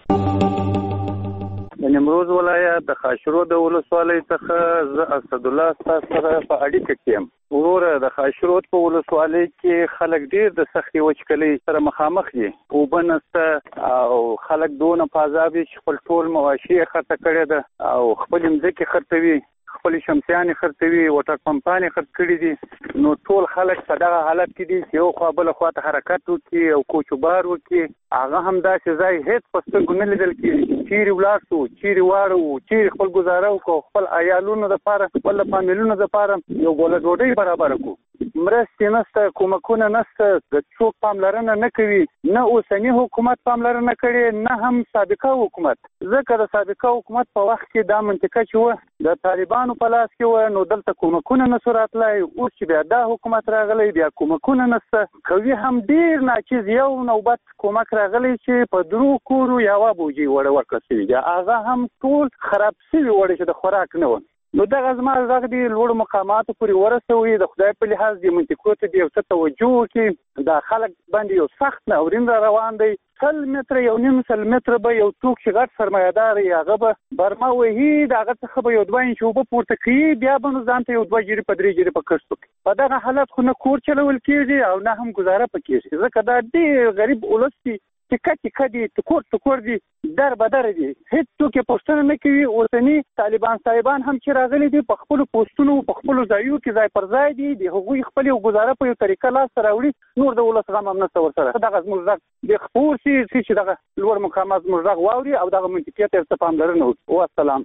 د نیمروز ولایت د خاشرود د ولسوالۍ څخه زه اسد الله تاسو سره په اړیکه کې یم. وروره د خاشرود په ولسوالۍ کې خلک ډیر د سختي وچکلۍ سره مخامخ دي. اوبه نشته او خلک دونه په عذاب دي چې خپل ټول مواشي خرڅ کړي ده او خپل ځمکې خرڅوي، خپل شمسيانې خرڅوي، وټر پمپانې خرڅ کړي دي. نو ټول خلک په دغه حالت کې دي چې یو خوا بل خوا ته حرکت وکړي او کوچوبار وکړي. هغه هم داسې ځای هیڅ په سترګو نه لیدل کېږي. چیرې ولاړ شو، چیرې واړو، چیرې خپل ګزاره وکړو، خپل عیالونو دپاره، خپل فامیلونو دپاره یو ګوله ډوډۍ برابره کړو. مرستې نشته، کومکونه نشته، د څوک پاملرنه نه کوي، نه اوسني حکومت پاملرنه کړي نه هم سابقه حکومت. ځکه د سابقه حکومت په وخت کې دا منطقه چې وه د طالبانو په لاس کې وه، نو دلته کومکونه نشو راتلی. اوس چې بیا دا حکومت راغلی بیا کومکونه نشته. کوي هم ډېر ناچیز یو نوبت کومک راغلی چې په درو کورو یوه بوجي وړه ورکړل شوي دي، هغه هم ټول خراب شوي وړه چې د خوراک نه وه. نو دغه زما غږ دی لوړو مقاماتو پورې ورسوي. د خدای په لحاظ دې منطقو ته دې یو څه توجه وکړي. دا خلک باندې یو سخت ناورین را روان دی. 100 متره یو نیم 100 متره به یو څوک چې غټ سرمایه‌دار یې هغه به برما وهي، د هغه څخه به یو 2 انچ اوبه پورته کوي، بیا به نو ځان ته یو 2 جري په 3 جري په کښت وکړي. په دغه حالت خو نه کور چلول کېږي او نه هم ګزاره پکېږي. ځکه دا ډېر غریب ولس دي، ټکه دي، ټکور دي، در بدر دي. هیڅوک یې پوښتنه نه کوي. اوسني طالبان هم چې راغلي دي په خپلو پوسټونو په خپلو ځایو کې ځای پر ځای دي، د هغوی خپل یو ګزاره په یو طریقه لاسته راوړي. نور د ولس غم هم نشته ورسره. دغه زموږ غږ د خپور شي چې دغه لوړ مقامات زموږ غږ واوري او دغه منطقې ته ورته پاملرنه وکړي. والسلام.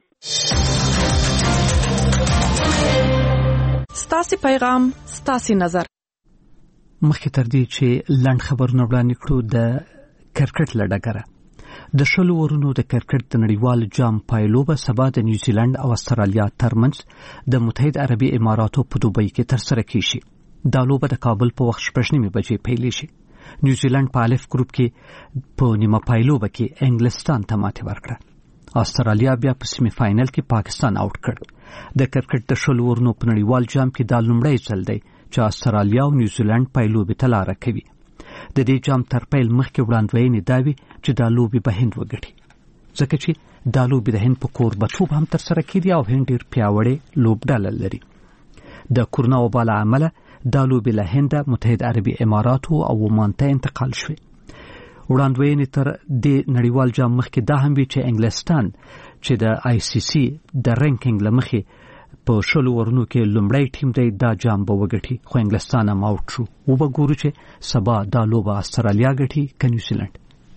ستاسې پیغام، ستاسې نظر. مخکې تر دې چې لنډ خبرونه وړاندې کړو د کرکټ لړګره د شلو ورونو د کرکټ د نړیوال جام پایلوبه سبا د نیوزیلند او استرالیا ترمنځ د متحد عربي اماراتو په دوبۍ کې ترسره کیږي. دا لوبه د کابل په وخت 9:30 بجې پیل شي. نیوزیلند په الف ګروپ کې په نیمه پایلوبه کې انګلستان ته ماتې ورکړه. استرالیا بیا په سیمه فائنل کې پاکستان آوټ کړ. د کرکټ د شلو ورونو په نړیوال جام کې دا لومړی ځل دی چې استرالیا او نیوزیلند پایلوبې ته لاره کوي. د دې جام تر پیل مخکې وړاندوینې دا وي چې دا لوبې به هند وګټي، ځکه چې دا لوبې د هند په کوربتوب هم ترسره کېدي او هند ډېر پیاوړې لوبډله لري. د کورونا وبا له امله دا لوبې له هند، متحده عربي اماراتو او عمان ته انتقال شوې. وړاندوینې تر دې نړیوال جام مخکې دا هم وی چې انګلستان چې د ICC د رینکینګ لمخې په 20 ورونو کې لومړی ټیم دی دا جام به وګټي، خو انګلستان هم آوټ شو. وګورو چې سبا دا لوبه استرالیا ګټي که نیوزیلند.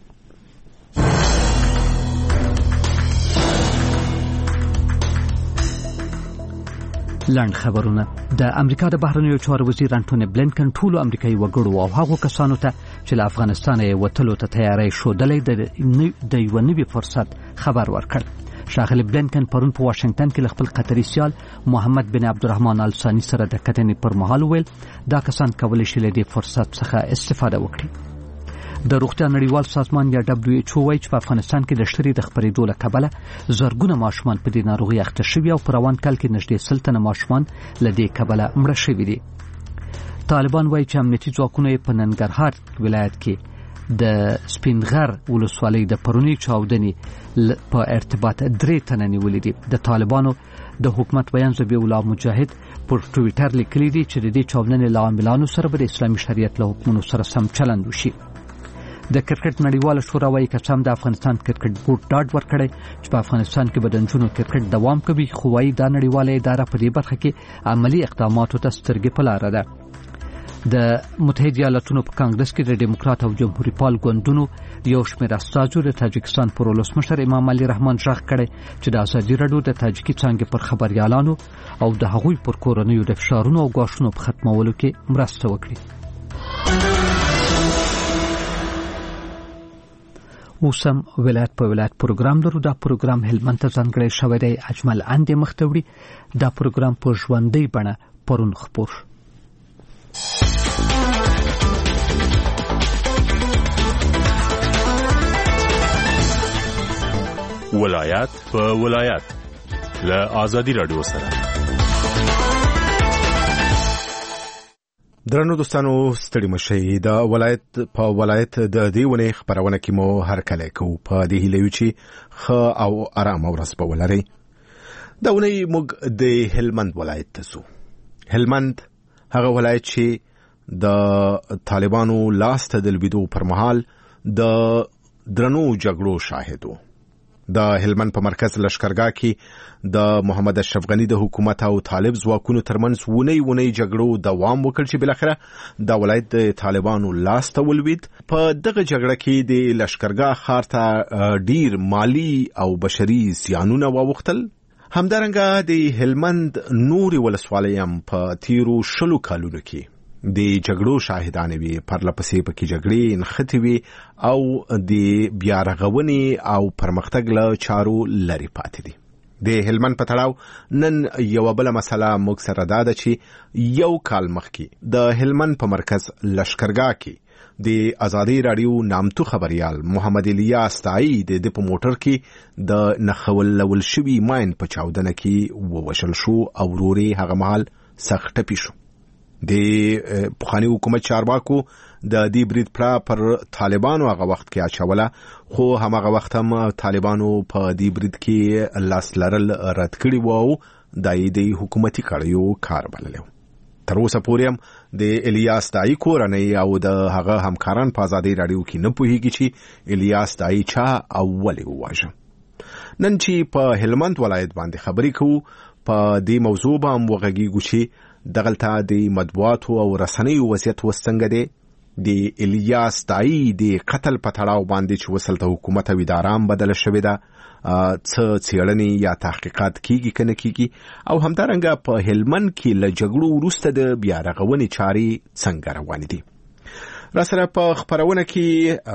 لاند خبرونه. د امریکا د بهرنیو چارو وزیر انټونی بلینکن ټولو امریکایي وګړو او هغو کسانو ته چې له افغانستان یې وتلو ته تیاری ښودلی د یوه نوي فرصت خبر ورکړ. ښاغلی بلینکن پرون په واشنگټن کې له خپل قطري سیال محمد بن عبدالرحمن آل ثاني سره د کتنې پر مهال وویل دا کسان کولی شي له دې فرصت څخه استفاده وکړي. د روغتیا نړیوال سازمان یا WHO وایي چې په افغانستان کې د شری د خپرېدو له کبله زرګونه ماشومان په دې ناروغي اخته شوي او په روان کال کې نږدې 100 تنه ماشومان له دې کبله مړه شوي دي. طالبان وایي چې امنیتي ځواکونه په ننګرهار ولایت کې د سپینغر ولسوالۍ د پرونی چاودنې په ارتباط 3 تنه نیولې دي. د طالبانو د حکومت بیان ذبیح الله مجاهد پر ټویټر لیکلي دي چې د دې چاودنې له عاملانو سره به د اسلامي شریعت له حکمونو سره سم چلند وشي. د کرکټ نړیواله شورا وايي که څم د افغانستان کرکټ بورډ ډاډ ورکړی چې په افغانستان کې به د نجونو کرکټ دوام کوي، خو وايي دا نړیواله اداره په دې برخه کې عملی اقداماتو ته سترګې په لاره ده. د متحده ایالاتونو په کانګرس کې د ډیموکرات او جمهوریت پال ګوندونو یو شمېر استازو د تاجکستان پر ولسمشر امام علي رحمان ژغ کړی چې د ازادي راډیو د تاجکي څانګې پر خبريالانو او د هغوی پر کورنیو د فشارونو او غواښونو په ختمولو کې مرسته وکړي. اوسم ولایت په ولایت پروګرام لرو. دا پروګرام هلمند ته ځانګړی شوی دی. اجمل اندې مخته وړي. دا پروګرام په ژوندۍ بڼه پرون خپور. ولایت په ولایت له آزادي رادیو سره. درنو دوستانو ستړي مشي د ولایت په ولایت د دې ونې خبرونه کې مو هر کله کو په دې هیلو چې خ او آرام ورځ په ولري. دا ونې موږ د هلمند ولایت ته سو. هلمند هغه ولایت چې د طالبانو لاس ته د لویدو پر مهال د درنو جګړو شاهدو. د هلمند په مرکز لشکرګاه کې د محمد اشرف غنی د حکومت او طالب ځواکونو ترمنځ ونی جګړو دوام وکړ چې بلاخره د ولایت د طالبانو لاس ته ولوید. په دغه جګړه کې د لشکرګاه ښار ته ډیر مالی او بشري زیانونه واوښتل. همدارنګه د هلمند نوري ولسوالۍ هم په تیرو 20 کالونو کې د جګړو شاهدان وي، پرلپسې پکې جګړې نښتې وي او د بیا رغونې او پرمختګ له چارو لري پاتې دي. د هلمند په تړاو نن یو بل مسله موږ سره دا ده چې یو کال مخکې د هلمند په مرکز لشکرګاه کې د آزادي رادیو نامتو خبريال محمد الیاس تای د په موټر کې د نخول شوی ماین په چاودنه کې ووشل شو او وروري هغه مهال سخت ټپي شو. د پخوانی حکومت چارواکو د دې برید پر طالبانو هغه وخت کې اچوله، خو هغه وخت هم طالبانو په دې برید کې لاس لرل رد کړی وو. د حکومتي کړیو کار بللو. تر اوسه پورې هم د الیاس دای کورنۍ او د هغه همکاران په آزادي رادیو کې نه پوهیږي چې الیاس دای چا اولی وواژه. نن چې په هلمند ولایت باندې خبرې کوو په دې موضوع باندې وغږیږو چې دغلته د مطبوعاتو او رسنیو وضعیت وسنګ دی. د الیاس دای د قتل په تړاو باندې چې وسلته حکومت او ادارام بدل شوې ده، څه څېړنې یا تحقیقات کیږي کنه کیږي، او همدارنګه په هلمند کې له جګړو وروسته د بیا رغونې چارې څنګه روانې دي. را سره په خبرونه کې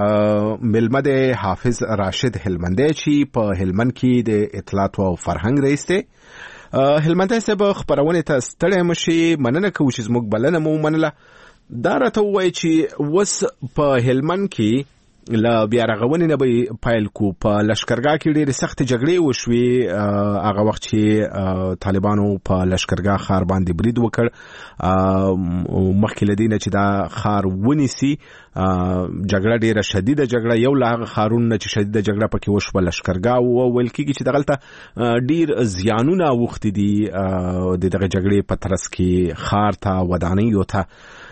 ملمه د حافظ راشد هلمندی چې په هلمند کې د اطلاعات او فرهنګ رئیس دی. هلمندی صاحب خبرونه ته ستړی مشي، مننه کوم چې زموږ بلنه مو منله. دا راته وایي چې وس په هلمند کې لا بیا رغونې نه به پایل کو په لشکرګاه کې ډېرې سخت جګړې وشوې هغه وخت چې طالبانو په لشکرګاه ښار باندې برید وکړ مخکې له دې نه چې دا ښار ونیسي جګړه ډېره شدیده جګړه یو له هغه ښارونو چې شدیده جګړه پکې وشوه لشکرګاه وویل کېږي چې دغلته ډېر زیانونه اوښتي دي د دغه جګړې په ترڅ کې ښار ته ودانیو ته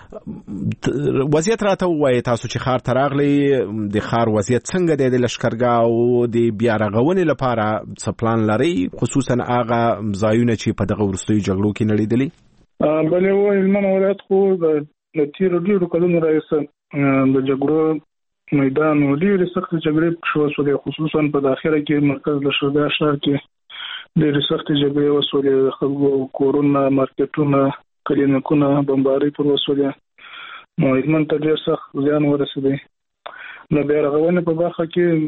وضعیت راته ووایي تاسو چې ښار ته راغلی د ښار وضعیت څنګه دی د لشکرګاه او د بیا رغونې لپاره څه پلان لرئ خصوصا هغه ځایونه چې په دغه وروستیو جګړو کې نړېدلي بلې وایي هلمند ولایت خو د تېرو ډېرو کلونو راهیسې د جګړو میدان و ډېرې سختې جګړې پکې وشولې خصوصا په داخله کې مرکز لشکرګاه ښار کې ډېرې سختې جګړې وشولې د خلکو کورونه مارکیټونه کلینیکونه بمبارۍ پر وسولې نو هلمند ته ډېر سخت زیان ورسېدی نو بیا رغونې په برخه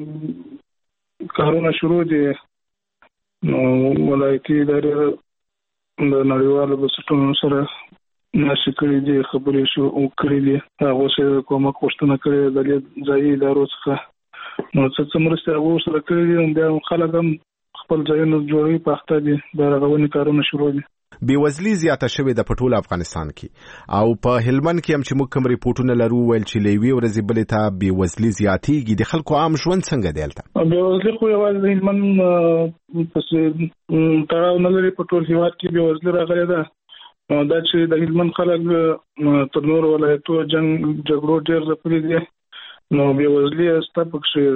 کې کارونه شروع دي نو ولایتي ادارې د نړیوالو بنسټونو سره ناشې کړي دي خبرې کړي دي هغو سره کومک غوښتنه کړې د ځایي ادارو څخه نو څه مرستې هغو سره کړي دي بیا خلک هم خپل ځایونه جوړوي په اخته دي د رغونې کارونه شروع دي بیوزلي زیاته شوې د پټول افغانستان کې او په هلمند کې هم چې موږ کوم ریپورتونه لرو ویل چې لوي ورځې بلې ته بیوزلي زیاتېږي د خلکو عام ژوند څنګه دی هلته بیوزلي خو یوازې د هلمند پسې تړاو نه لري په ټول هېواد کې بیوزلي راغلې ده دا چې د هلمند خلک تر نورو ولایتو جګړو ډېر ځپلي دي نو بیوزلي سته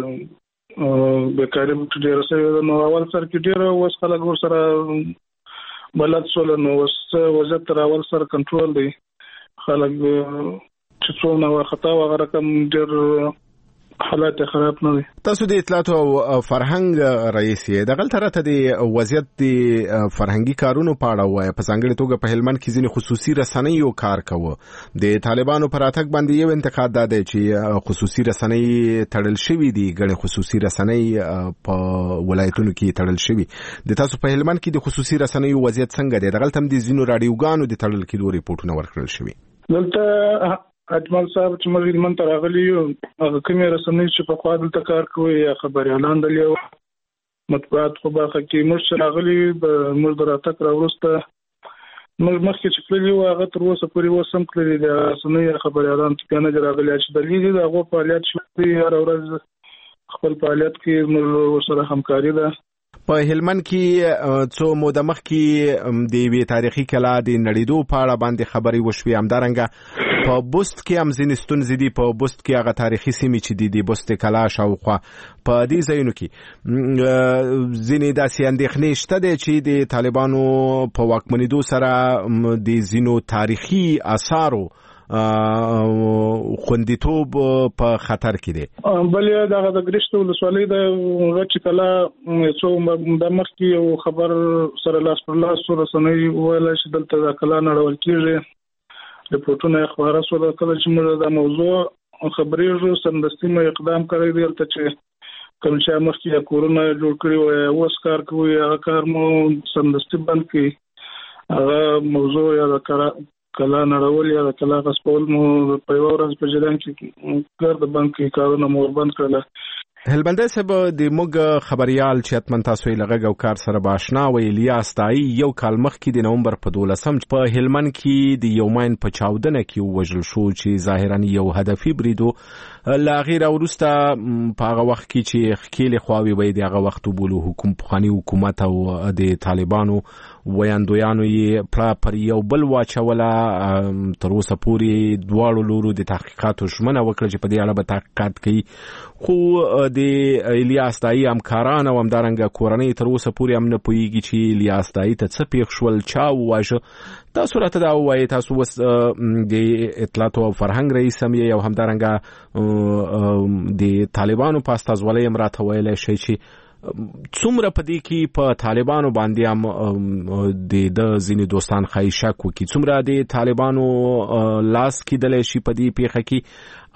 پکې بیکاري ډېره شوې ده نو اول سر کې ډېره اوس خلک ورسره بلد سول نو وضعیت تر اول سره کنټرول دی خلک چې څومره خطا و رقم ډېر حالات خراب نه دي تاسو د اطلاعات او فرهنګ رئیس یې دغه ترته د وضعیت د فرهنګي کارونو په اړه وایي په ځانګړي توګه په هلمند کې ځینې خصوصي رسنیو کار کوي د طالبانو پر اتک باندې یو انتقاد ده چې خصوصي رسنۍ تړل شوې دي ګڼې خصوصي رسنۍ په ولایتونو کې تړل شوې د تاسو په هلمند کې د خصوصي رسنیو وضعیت څنګه دی دغه تم د ځینو رادیوګانو د تړل کېدو ریپورتونه ورکړل شوي دلته اجمل صاحب چې موږ هلمند ته راغلي یو هغه کومې رسنۍ چې پخوا دلته کار کوي یا خبریالان دلته یو مطبوعات په برخه کې موږ چې راغلي موږ د راتګ راوروسته موږ مخکې چې تللي وو هغه تر اوسه پورې اوس هم تللي دي رسنۍ یا خبریالان ته نه دي راغلي چې دلته دي د هغو فعالیت شوي هره ورځ خپل فعالیت کې موږ ورسره همکاري ده په هلمند کې څو موده مخکې د یوې تاریخي کلا د نړېدو په اړه باندې خبرې وشوې همدارنګه په بست کې هم ځینې ستونزې دي په بست کې هغه تاریخي سیمې چې دي د بست کلا شاوخوا په دې ځایونو کې ځینې داسې اندېښنې شته دي چې د طالبانو په واکمنېدو سره د ځینو تاریخي آثارو خوندیتوب په خطر کې دي بلې دغه د ګرشت ولسوالۍ د غچ کلا څو د مخکې یو خبر سره لاس پر لاس رسنۍ ویل چې دلته د کلا نړول کېږي ریپورتونه خبره سره کله چې موږ د موضوع خبرېږو سمدستي مې اقدام کړی دی ته چې کوم چې مخکې کورونه جوړ کړی و اوس کار کوي هغه کار مو سمدستي بند کړي هغه موضوع یا د کلا نړول یا د کلا غصبول مو په یو ورځ په جریان کې ګرد بانکي کارونه مو بند کړل هلمندي صاحب د موږ خبريال چې اتمن تاسو یې لغه او کار سره باشنا و الیاس تای یو کال مخکې د نومبر په 12 په هلمند کې د یومین په چاودنه کې وژل شو چې ظاهرا یو هدفي بریدو لا غیر ورسته په هغه وخت کې چې خکېل خواوي وي دغه وخت بولو حکومت او د طالبانو ویاندویانو یې پر یو بل واچوله تر اوسه پورې دواړو لورو د تحقیقاتو ژمنه وکړه چې په دې اړه به تحقیقات کوي خو د الیاس دای همکاران او همدارنګه کورنۍ تر اوسه پورې هم نه پوهیږي چې الیاس دای ته څه پیښ شول چا وواژه تاسو راته دا ووایئ تاسو اوس د اطلاعات او فرهنګ رئیس هم یې او همدارنګه د طالبانو په استازولۍ هم راته ویلی شئ چې څومره په دې کې په طالبانو باندې هم د ځینې دوستان خواهی شک وکړي څومره د طالبانو لاس کېدلی شي په دې پیښه کې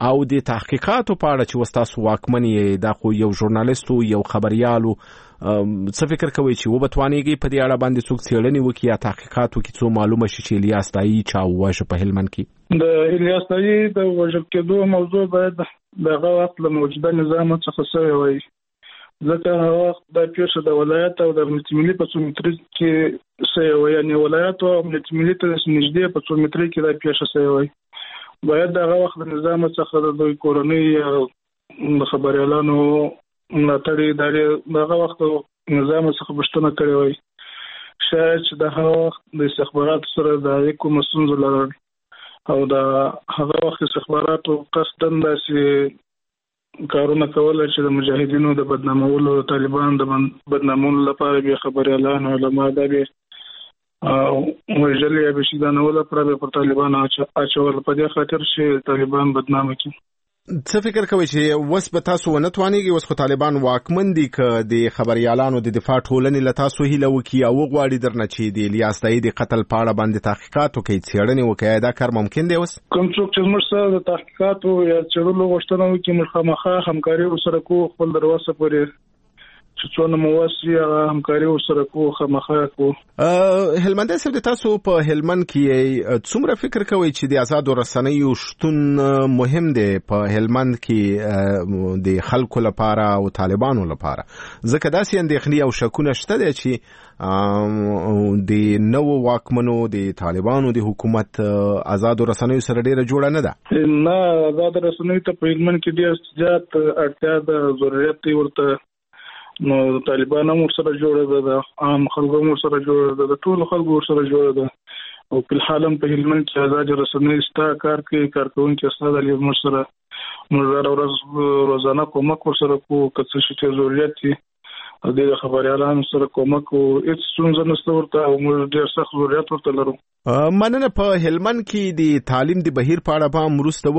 او د تحقیقاتو په اړه چې وستاسو واکمن یې دا خو یو ژورنالیست یو خبريالو څه فکر کوي چې وبتوانیږي په دې اړه باندې څوک څېړنې وکړي یا تحقیقات وکړي څو معلومه شي چې الیاس دایي چا وواژه په هلمند کې؟ د الیاس دایي د وژل کېدو موضوع باید دغه وخت له موجوده نظام څخه سوی وي، ځکه هغه وخت د پیښه د ولایت او د امنیت ملي په څو متري کې سوی وي، یعنې ولایت او امنیت ملي ته نږدې په څو متري کې د پیښه سوی وي. باید دغه وخت د نظام څخه د دوی کورنۍ د خبريالانو ملاتړ ادارې دغه وخت نظام څخه پوښتنه کړې وای، شاید چې د هغه وخت د استخباراتو سره د اړیکو مسؤل لرل او د هغه وخت استخباراتو قصداً داسې کارونه کول چې د مجاهدینو د بدنامولو، طالبان د بدنامولو لپاره به خبريالان او علما د وژل یا بشیدانولو لپاره پر طالبان اچول په دې خاطر چې طالبان بدنام کړي. څه فکر کوي چې وس به تاسو ونه توانیږي وس خو طالبان واکمن دي که د خبريالانو د دفاع ټولنې له تاسو هیله وکړي او غواړي درنه چې د الیاس دایي د قتل په اړه باندې تحقیقات وکړي، څېړنې وکړي، دا کار ممکن دی؟ اوس کوم څوک چې موږ سره د تحقیقاتو یا څېړلو غوښتنه وکړي موږ خامخا همکاري ورسره کوو، خپل دروازه پورې چې څونه مواسي همکاري ورسره کوو، خامخا کوو. هلمندي صاحب د تاسو په هلمند کې څومره فکر کوي چې د آزادو رسنیو شتون مهم دی په هلمند کې د خلکو لپاره او طالبانو لپاره؟ ځکه داسې اندېښنې او شکونه شته دي چې د نوو واکمنو د طالبانو د حکومت آزادو رسنیو سره ډیره جوړه نه ده. نه، آزادو رسنیو ته په هلمند کې ډېر زیات اړتیا ده، ضرورت دی ورته. نو طالبان هم ورسره جوړه ده، عام خلکو هم ورسره جوړه ده، د ټولو خلکو ورسره جوړه ده. او په حال هم په هلمند کې آزاد رسنۍ ستا کار کوي، کارکوونکي استاد علي مرسره موږ ورځ روزانه کومک ورسره کوو، که څه شي ضرورت وي د خبريالانو سره کومک او هیڅ ستونزه نشته ورته، او موږ ډېر سخت ضرورت ورته لرو. مننه. په هلمند کې د تعلیم د بهیر په اړه به هم وروسته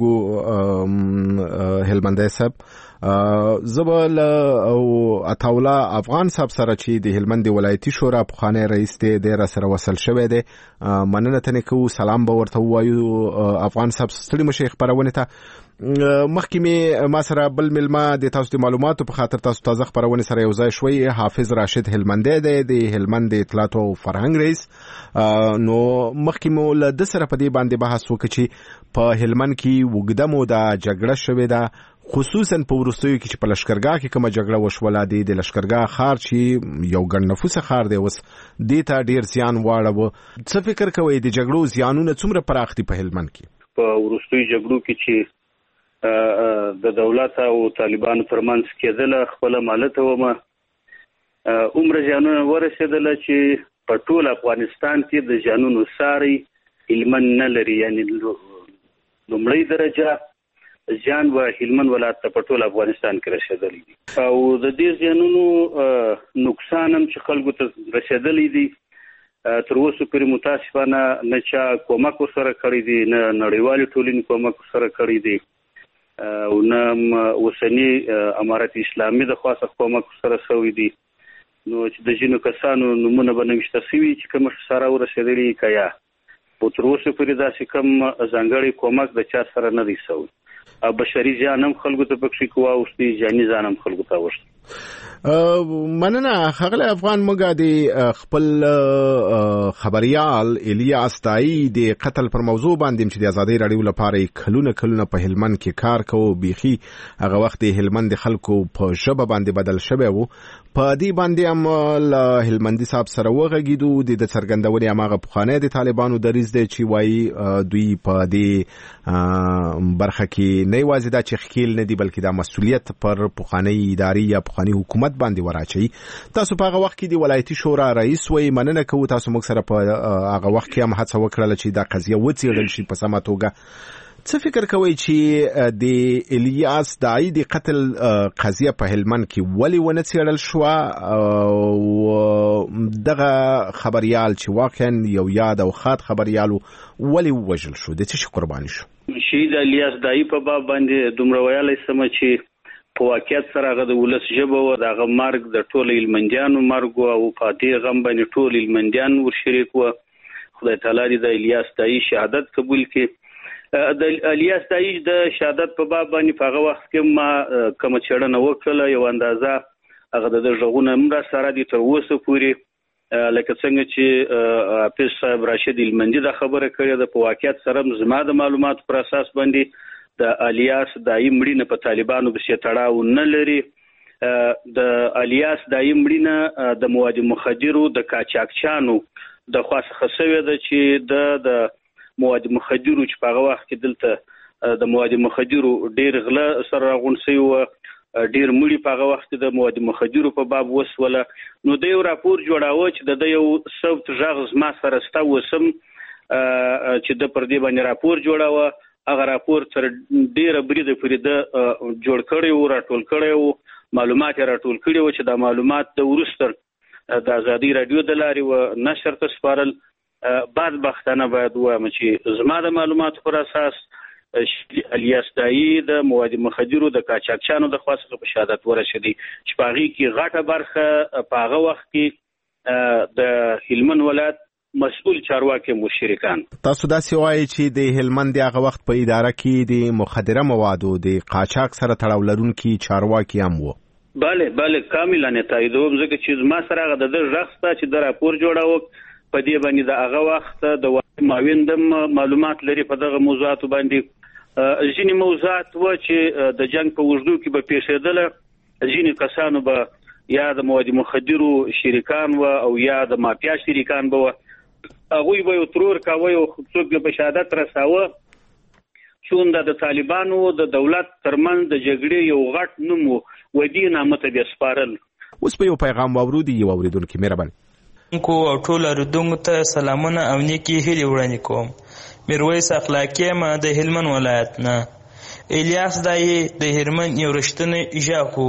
وغږیږو هلمندي صاحب. زبل او عطاولا افغان صاحب سره چې د هلمند ولایتي شورا پخوانی رئیس دی د سره وصل شوی دی، مننه تنه کو سلام به ورته وایو. افغان صاحب ستړي مشه خبرونه ته مخکې می ما سره بل ملما د تاسو د معلوماتو په خاطر تاسو تازه خبرونه سره یو ځای شوي. حافظ راشد هلمندي دی د هلمند اطلاعات او فرهنګ رئیس. نو مخکې مو له د سره په دې باندې بحث وکړي چې په هلمند کې وګدمو د جګړه شوې ده، خصوصا په ورستیو کې چې په لشکرګاه کې کومه جګړه وشوله دي، د لشکرګاه ښار چې یو ګڼ نفوسه ښار دی اوس دې ته ډیر زیان واړوه. څه فکر کوئ د جګړو زیانونه څومره پراخ دي په هلمند کې؟ په ورستیو جګړو کې چې د دولت او طالبانو ترمنځ کېدله خپل مالته ومه عمر زیانونه ورسېدله چې په ټول افغانستان کې د زیانونو ساري هلمند نه لري، یعنی لومړی درجه زیان و هلمند ولایت ته په ټول افغانستان کې رسېدلی دي، او د دې زیانونو نقصان هم چې خلکو ته رسېدلی دي تر اوسه پورې متاسفانه نه چا کومک ورسره کړی دی، نه نړیوالې ټولنې کومک ورسره کړی دی، او نه اوسنی امارت اسلامي د خاصه کومک ورسره شوی دی. نو چې د ځینو کسانو نومونه به نوشته شوي چې کوم سره ورسېدلي کیا په تر اوسه پورې داسې کوم ځانګړی کومک د چا سره نه دی شوی. بشري زیان هم خلکو ته پکې کوواوستي، جاني زیان هم خلکو ته واوښتي. مننه خغل افغان. موږ د خپل خبريال الیاس دایي د قتل پر موضوع باندې چې د ازادي رادیو لپاره کلونه په هلمند کې کار کوو، بيخي هغه وخت د هلمند خلکو په ژبه باندې بدل شوی وو. په دې باندې هم له هلمندي صاحب سره وغږیدو د څرګندونې هغه پخوانی د طالبانو دریځ دی چې وایي دوی په دې برخه کې نه یوازې دا چې خکیل نه دي بلکې دا مسؤلیت پر پخوانی اداري یا پخوانی حکومت باندې وراچي. تاسو په هغه وخت کې د ولایتي شورا رئیس وای، مننه کوو تاسو موږ سره په هغه وخت کې هم هڅه وکړه چې دا قضیه وڅېړل شي په سمه توګه. څه فکر کوئ چې د الیاس دایي د قتل قضیه په هلمند کې ولې ونه څېړل شوه، او دغه خبريال چې واقعا یو یاد او خاط خبريالو ولې ووژل شو، د څه شي قرباني شو؟ شهید الیاس دایي په باب باندې دومره ویلی سمه چې په واقعیت سره هغه د ولس ژبه و، د هغه مرګ د ټولو هلمندیانو مرګ و، او په دې غم باندې ټول هلمندیان ورشریک و. خدای تعالی دې د الیاس دایي شهادت قبول کړي. د الیاس دایي د شهادت په باب باندې په هغه وخت کې ما کوم چړنه وکړه یو اندازه هغه د ژغونه مر سره دي تر اوسه پورې لکه څنګه چې حافظ صاحب راشد المندي د خبره کړې ده په واقعیت سره زما د معلومات پر اساس باندې د الیاس دایي مړینه په طالبانو بسې تړاو نه لري. د الیاس دایي مړینه د مواد مخدرو د کاچاکچانو د خاص خصوی ده چې د مواد مخدرو چې په هغه وخت کې دلته د مواد مخدرو ډیر غله سره غونډسي و ډیر مړي په هغه وخت د مواد مخدرو په باب وسوله. نو د یو راپور جوړاوه چې د یو صوت ژغ ما سره ستا وسم چې د پر دې باندې راپور جوړاوه. هغه راپور تر ډیره بریده پرې د جوړ کړی و راټول کړی و معلومات راټول کړی و چې دا معلومات د ورستر د ازادي رادیو د لارې و نشر ته سپارل. بعد بختانه باید وایم چې زما د معلوماتو پر اساس الیاس دایي د مواد مخدرو د کاچاکچانو د خاصه په شهادت ورسېدی چې په هغه کې غټه برخه په هغه وخت کې د هلمند ولایت مسؤل چارواکي مشرکان. تاسو دا سوای چې د هلمند هغه وخت په اداره کې د مخدره موادو د قاچاق سره تړاو لرونکي چارواکي هم وو. bale کاملا نه تاییدوم ځکه چې ما سره هغه د ژغسته چې د راپور جوړاوه په دې باندې د هغه وخت د معاوندم معلومات لري په دغه موضوعات باندې. ځینې موضوعات و چې د جنگ په وجودو کې به پیښېدل ځینې کسانو به یا د مواد مخدرو شریکان و او یا د مافیا شریکان به هغوی به یو ترور کاوه او څوک به شهادت رساوه چې د طالبانو د دولت ترمنځ د جګړې یو غټ نوم و دې نامه ته به سپارل. اوس په یو پیغام واورودي یو اوریدونکو مهرباني کو او ټول اردوونکو ته سلامونه او نیکی هیلې وړاندې کوم. میرویس اخلاقی ما د هلمند ولایت نه. الیاس دایي د هلمند یو رښتینی ژاکو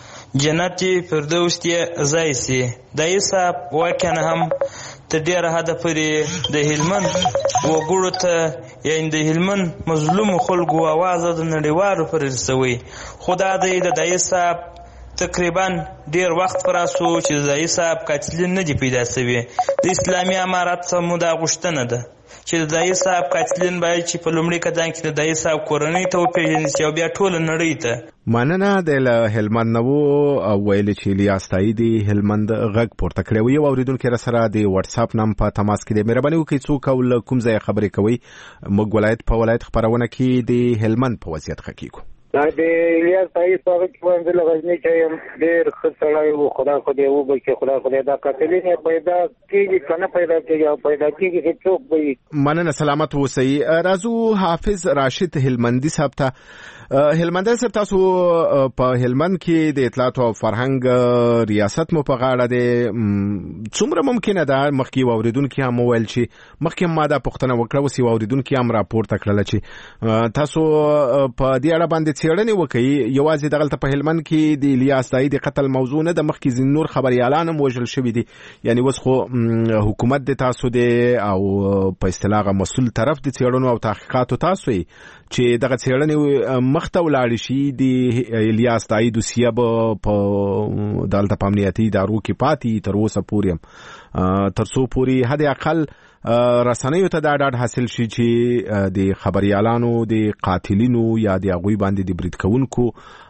جنت فردوس یې ځای سي. دایي صاحب واقعا هم تر ډېره حده پورې د هلمند وګړو ته یعنې د هلمند مظلومو خلکو اواز د نړیوالو پورې رسوي. خو دا دی د دایي صاحب تقریبا ډیر وخت فراسو چې دایي صاحب قاتلین نه دی پیدا شوی. د اسلامي امارات سمو دا غوښتنه ده چې د دایي صاحب قاتلین باید چې په لومړي قدم کې د دایي صاحب کورنۍ ته وپېژني چې بیا ټول نړۍ ته. مننه د هلمند نو ویل چې الیاس دایي د هلمند غږ پورته کړی و. اوریدونکو سره د واتس اپ نام په تماس کې د مهرباني وکړئ څوک او کوم ځای خبرې کوي. موږ ولایت په ولایت خبرونه کې د هلمند په وضعیت خکېکو. دا د الیاس دایي صاحب کې باندې لغزنی چې ډېر ښه سړی و خدا خدای و بلکې خدا خدای دا قاتلین پیدا کېږي که نه پیدا کېږي او پیدا کېږي چې څوک به وي. مننه سلامت اوسئ. راځو حافظ راشد هلمندي صاحب ته. هلمندي صاحب تاسو په هلمند کې د اطلاعات او فرهنګ ریاست مو په غاړه دی. څومره ممکنه ده مخکې واوریدونکي هم وویل چې مخکې ما دا پوښتنه وکړه اوس واوریدونکي هم راپورته کړله چې تاسو په دې اړه باندې څېړنې وکړي. یوازې دغلته په هلمند کې د الیاس دایي د قتل موضوع نه ده مخکې ځینې نور خبریالان هم وژل شوي دي. یعنې اوس خو حکومت د تاسو دی او په اصطلاح مسؤل طرف د څېړنو او تحقیقاتو تاسو یې چې دغه څېړنې مخته ولاړې شي. د الیاس دایي دوسیه به په دلته په امنیتي ادارو کې پاتې تر اوسه پورې هم تر څو پورې حد اقل رسنیو ته دا ډاډ حاصل شي چې د خبریالانو د قاتلینو یا د هغوی باندې د برید کوونکو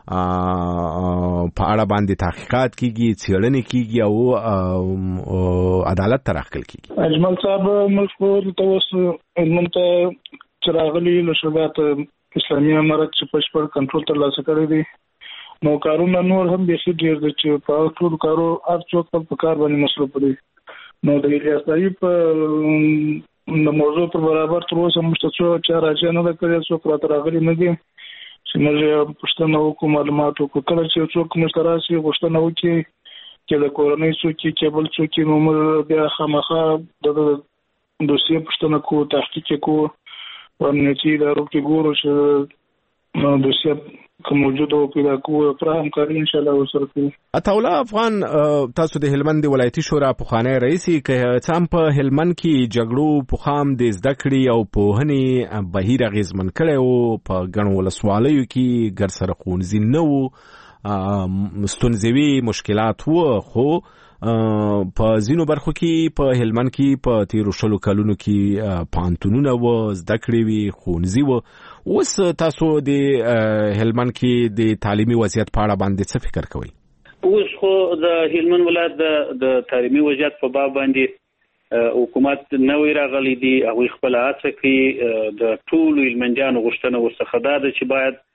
په اړه باندې تحقیقات کیږي څېړنې کیږي او عدالت ته راښکل کیږي. اجمل صاحب مشکور تاسو هلمند ته چې راغلي له شبات اسلامي امارت چې پښپړ کنټرول ترلاسه کړی دی. نو کارونه نور هم بیخي ډېر دي چې په ټول کارو هر څوک په کار باندې مصروف دي. نو د الیاس دایي په موضوع پر برابر تر اوسه موږ ته څه راځي نه ده کړی. څوک راته راغلي نه دي چې موږ پوښتنه وکړو معلومات وکړو. کله چې څوک موږ ته راشي پوښتنه وکړي چې د کورنۍ څوک کې بل څوک نو موږ بیا خامخا د دوسیه پوښتنه کوو تحقیق کوو په امنیتي ادارو کې ګورو چې دوسیه که موجود او پیدا کوو پر همکاري ان شاء الله ورسره کوو. عطاالله افغان تاسو د هلمند ولایتي شورا پخوانی رئیس که څه هم په هلمند کې جګړو پخوام د زده کړې او پوهنې بهیر اغېزمن کړی و. په ګڼو ولسوالیو کې ګر سره ښوونځي نه و ستونزې وي مشکلات و. خو په ځینو برخو کې په هلمند کې په تیرو شلو کلونو کې پانتونونه و زده کړې وي ښوونځي و اوس تاسو د هلمند کې د تعلیمي وضعیت په اړه باندې څه فکر کوئ؟ اوس خو د هلمند ولایت د تعلیمي وضعیت په باب باندې حکومت نوې راغلي دي او خپل هڅه کوي د ټولو هلمندیانو غوښتنه ورڅخه ده چې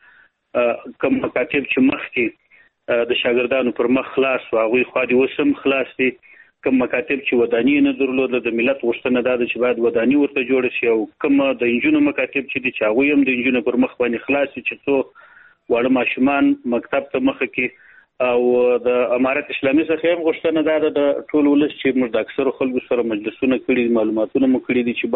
باید کوم مکاتب چې مخکې د شاګردانو پر مخ خلاص او هغوی خوا دې اوس هم خلاص دي کوم مکاتب چې وداني نه درلوده د ملت غوښتنه ده چې باید وداني ورته جوړه شي او کوم د انجونو مکاتب چې دي چې هغوی هم د انجونو پر مخ باندې خلاص دي چې څو واړه ماشومان مکتب ته مخه کې او د امارت اسلامي څخه هم غوښتنه ده د ټول ولس چې موږ د اکثرو خلکو سره مجلسونه کړي معلوماتونه مو کړي دي چې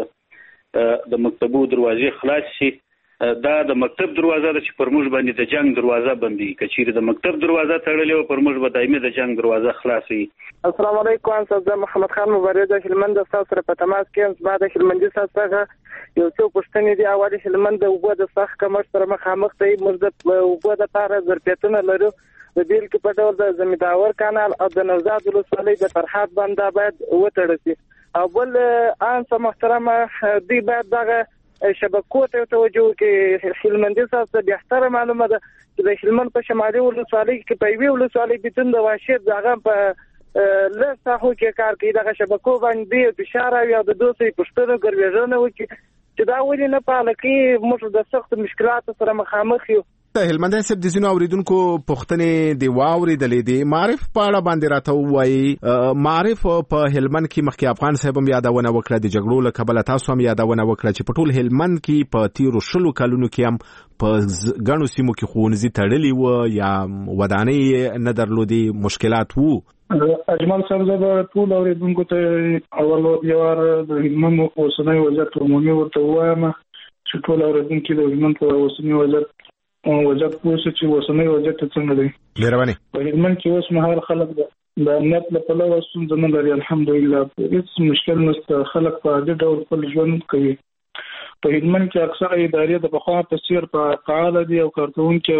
باید د مکتبو دروازې خلاص شي دا د مکتب دروازه ده چې پر موږ باندې د جنگ دروازه بندي کچېره د مکتب دروازه تړلې او پر موږ به دایمي د جنگ دروازه خلاصي. السلام علیکم زه محمد خان مبارز د هلمند استاد سره په تماس کې زما د هلمندي استاد څخه یو څو پوښتنې دي. اول هلمند د اوبو د سخت کمښت سره مخامخ دی. موږ د اوبو لپاره ظرفیتونه لرو د بیل کې په ډول د زمینداور کانال او د نوزاد ولسوالۍ د فرحات بنده باید وتړل شي او بل ان محترمه دی باید دغه شبکو ته توجه کې هلمندي سره بهتره معلومه ده چې د هلمند په شمالي ولسوالۍ کې په وی ولسوالۍ بتون د واشید دغه په لسه هو کې کار کوي دغه شبکو باندې فشار او د دوی پښتنو ګرځېدنه وکړي چې دا ولې نه پاله کې موږ د سخت مشکلات سره مخامخ یو. هلمندي صاحب د ځینو اوریدونکو پوښتنې دی واوریدلې دي معرف په اړه باندې راته وایي معرف په هلمند کې مخکې افغان صاحب هم یادونه وکړه د جګړو له کبله تاسو هم یادونه وکړه چې په ټول هلمند کې په تیرو شلو کلونو کې هم په ګڼو سیمو کې ښوونځي تړلي و یا ودانۍ نه درلودي مشکلات وو. اجمل صاحب زه ټول اوریدونکو ته اول یو د هلمند اوسنی وضعیت عمومي ورته وایم چې ټول اوریدونکو د هلمند په اوسنی وضعیت پوښتنه چې اوسنی وضعیت څنګه دی. مهرباني. په هلمند کې اوس مهال خلک د امنیت له پلوه ستونزه نه لري الحمدلله هیڅ مشکل نشته خلک په عادي ډول خپل ژوند کوي. په هلمند کې اکثره ادارې د پخوا په څیر په فعال دي او کارکوونکي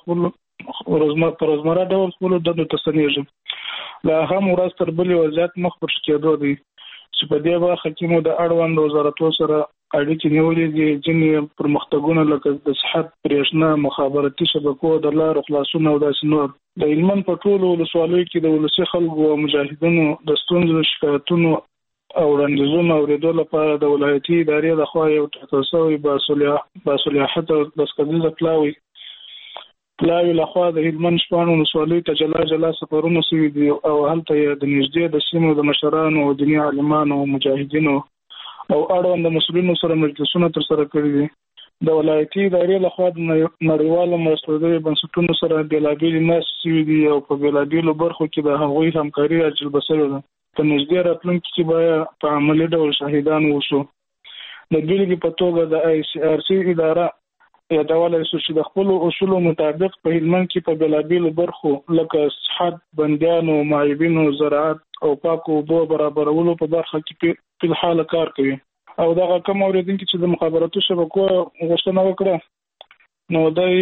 روزمره ډول خپل دندو ته ستنېږي. لا هم ورځ تر بلې وضعیت مخ پر کېدو دی چې په دې برخه کې مو د اړوند وزارتونو سره اړیکې نیولې دي. ځینې پرمختګونه لکه د صحت برېښنا مخابراتي شبکو د لارو خلاصون او داسې نور د هلمند په ټولو ولسوالیو کې د ولسي خلکو او مجاهدینو د ستونزو شکایتونو او وړاندیزونو اورېدو لپاره د ولایتي ادارې لخوا یو ټاکل شوی باصلاحیت او لسکدیزه پلاوي لخوا د هلمند شپږ ولسوالیو ته جلا سفرونه شوي دي او هلته یې د نږدې د سیمو د مشرانو او دیني عالمانو او مجاهدینو او اړوند مسؤلینو سره مجلسونه ترسره کړي دي. د ولایتي ادارې لخوا د نړیوالو مرستندویو بنسټونو سره بېلابېلې ناستې شوي دي او په بېلابېلو برخو کې د هغوی همکاري راجلبه شوې ده. په نږدې راتلونکي کې باید په عملي ډول شاهدان اوسو. د بېلګې په توګه د ICRC اداره یادولی شو چې د خپلو اصولو مطابق په هلمند کې په بېلابېلو برخو لکه صحت بندیانو معیبینو زراعت او پاکو اوبو برابرولو په برخه کې په الحال کار کوي. او دغه کوم اوریدونکي چې د مخابراتو شبکو غوښتنه وکړه نو دوی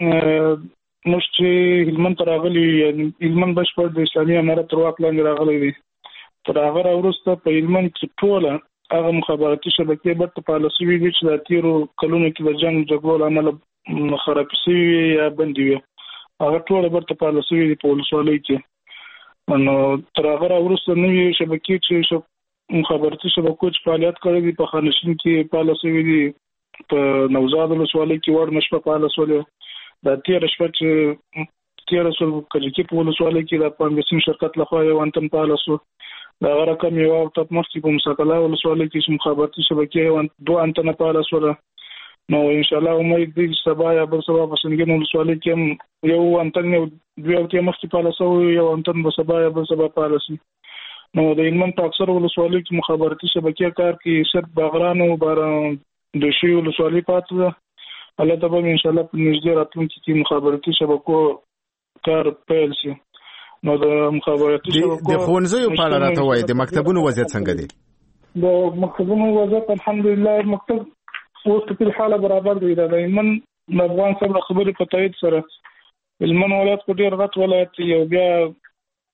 موږ چې هلمند ته راغلي هلمند بشپړ د اسلامي امارت تر واک لاندې راغلی دی. تر هغه راوروسته په هلمند کې ټوله هغه مخابراتي شبکې برته پاله شوي دي چې د تیرو کلونو کې د جنګ جګړو له امله خراب شوي یا بندي وي هغه ټوله برته پاله شوي دي په ولسوالۍ کې. نو تر هغه راوروسته نوې شبکې چې مخابراتي شبکو چې فعالیت کړی دي په خانشین کې پاله شوي دي په نوزاد ولسوالۍ کې وړ شپه پاله شولې. دا تېره شپه چې 1300 کجکي په ولسوالۍ کې د پامبسین شرکت لخوا یو انتن پاله شو. دا رقم یو او تاسو مخکې په مساکله ولسوالۍ کې مخابراتي شبکې دوه انتنه پاله شول. نو ان شاء الله امید دي سبا یا بل سبا په سنگین ولسوالۍ کې یو انتن یو دوه او کې مخکې پاله شو یو انتن به سبا یا بل سبا پاله شي. نو د هلمند په اکثر ولسوالۍ کې مخابراتي شبکې کار کوي صرف باغران او د شي ولسوالۍ پاتې ده. الله تعالی ان شاء الله په نږدې راتلونکي کې مخابراتي شبکو کار پیل شي. نو د مخابراتي شبکو د ښوونځیو په اړه راته وایي د مکتبونو وضعیت څنګه دی؟ د مکتبونو وضعیت الحمدلله مکتب اوس په حاله برابر دی. د هلمند د افغان صاحب خبرې په تایید سره هلمند ولایت په ډېر غټ ولایت یو بیا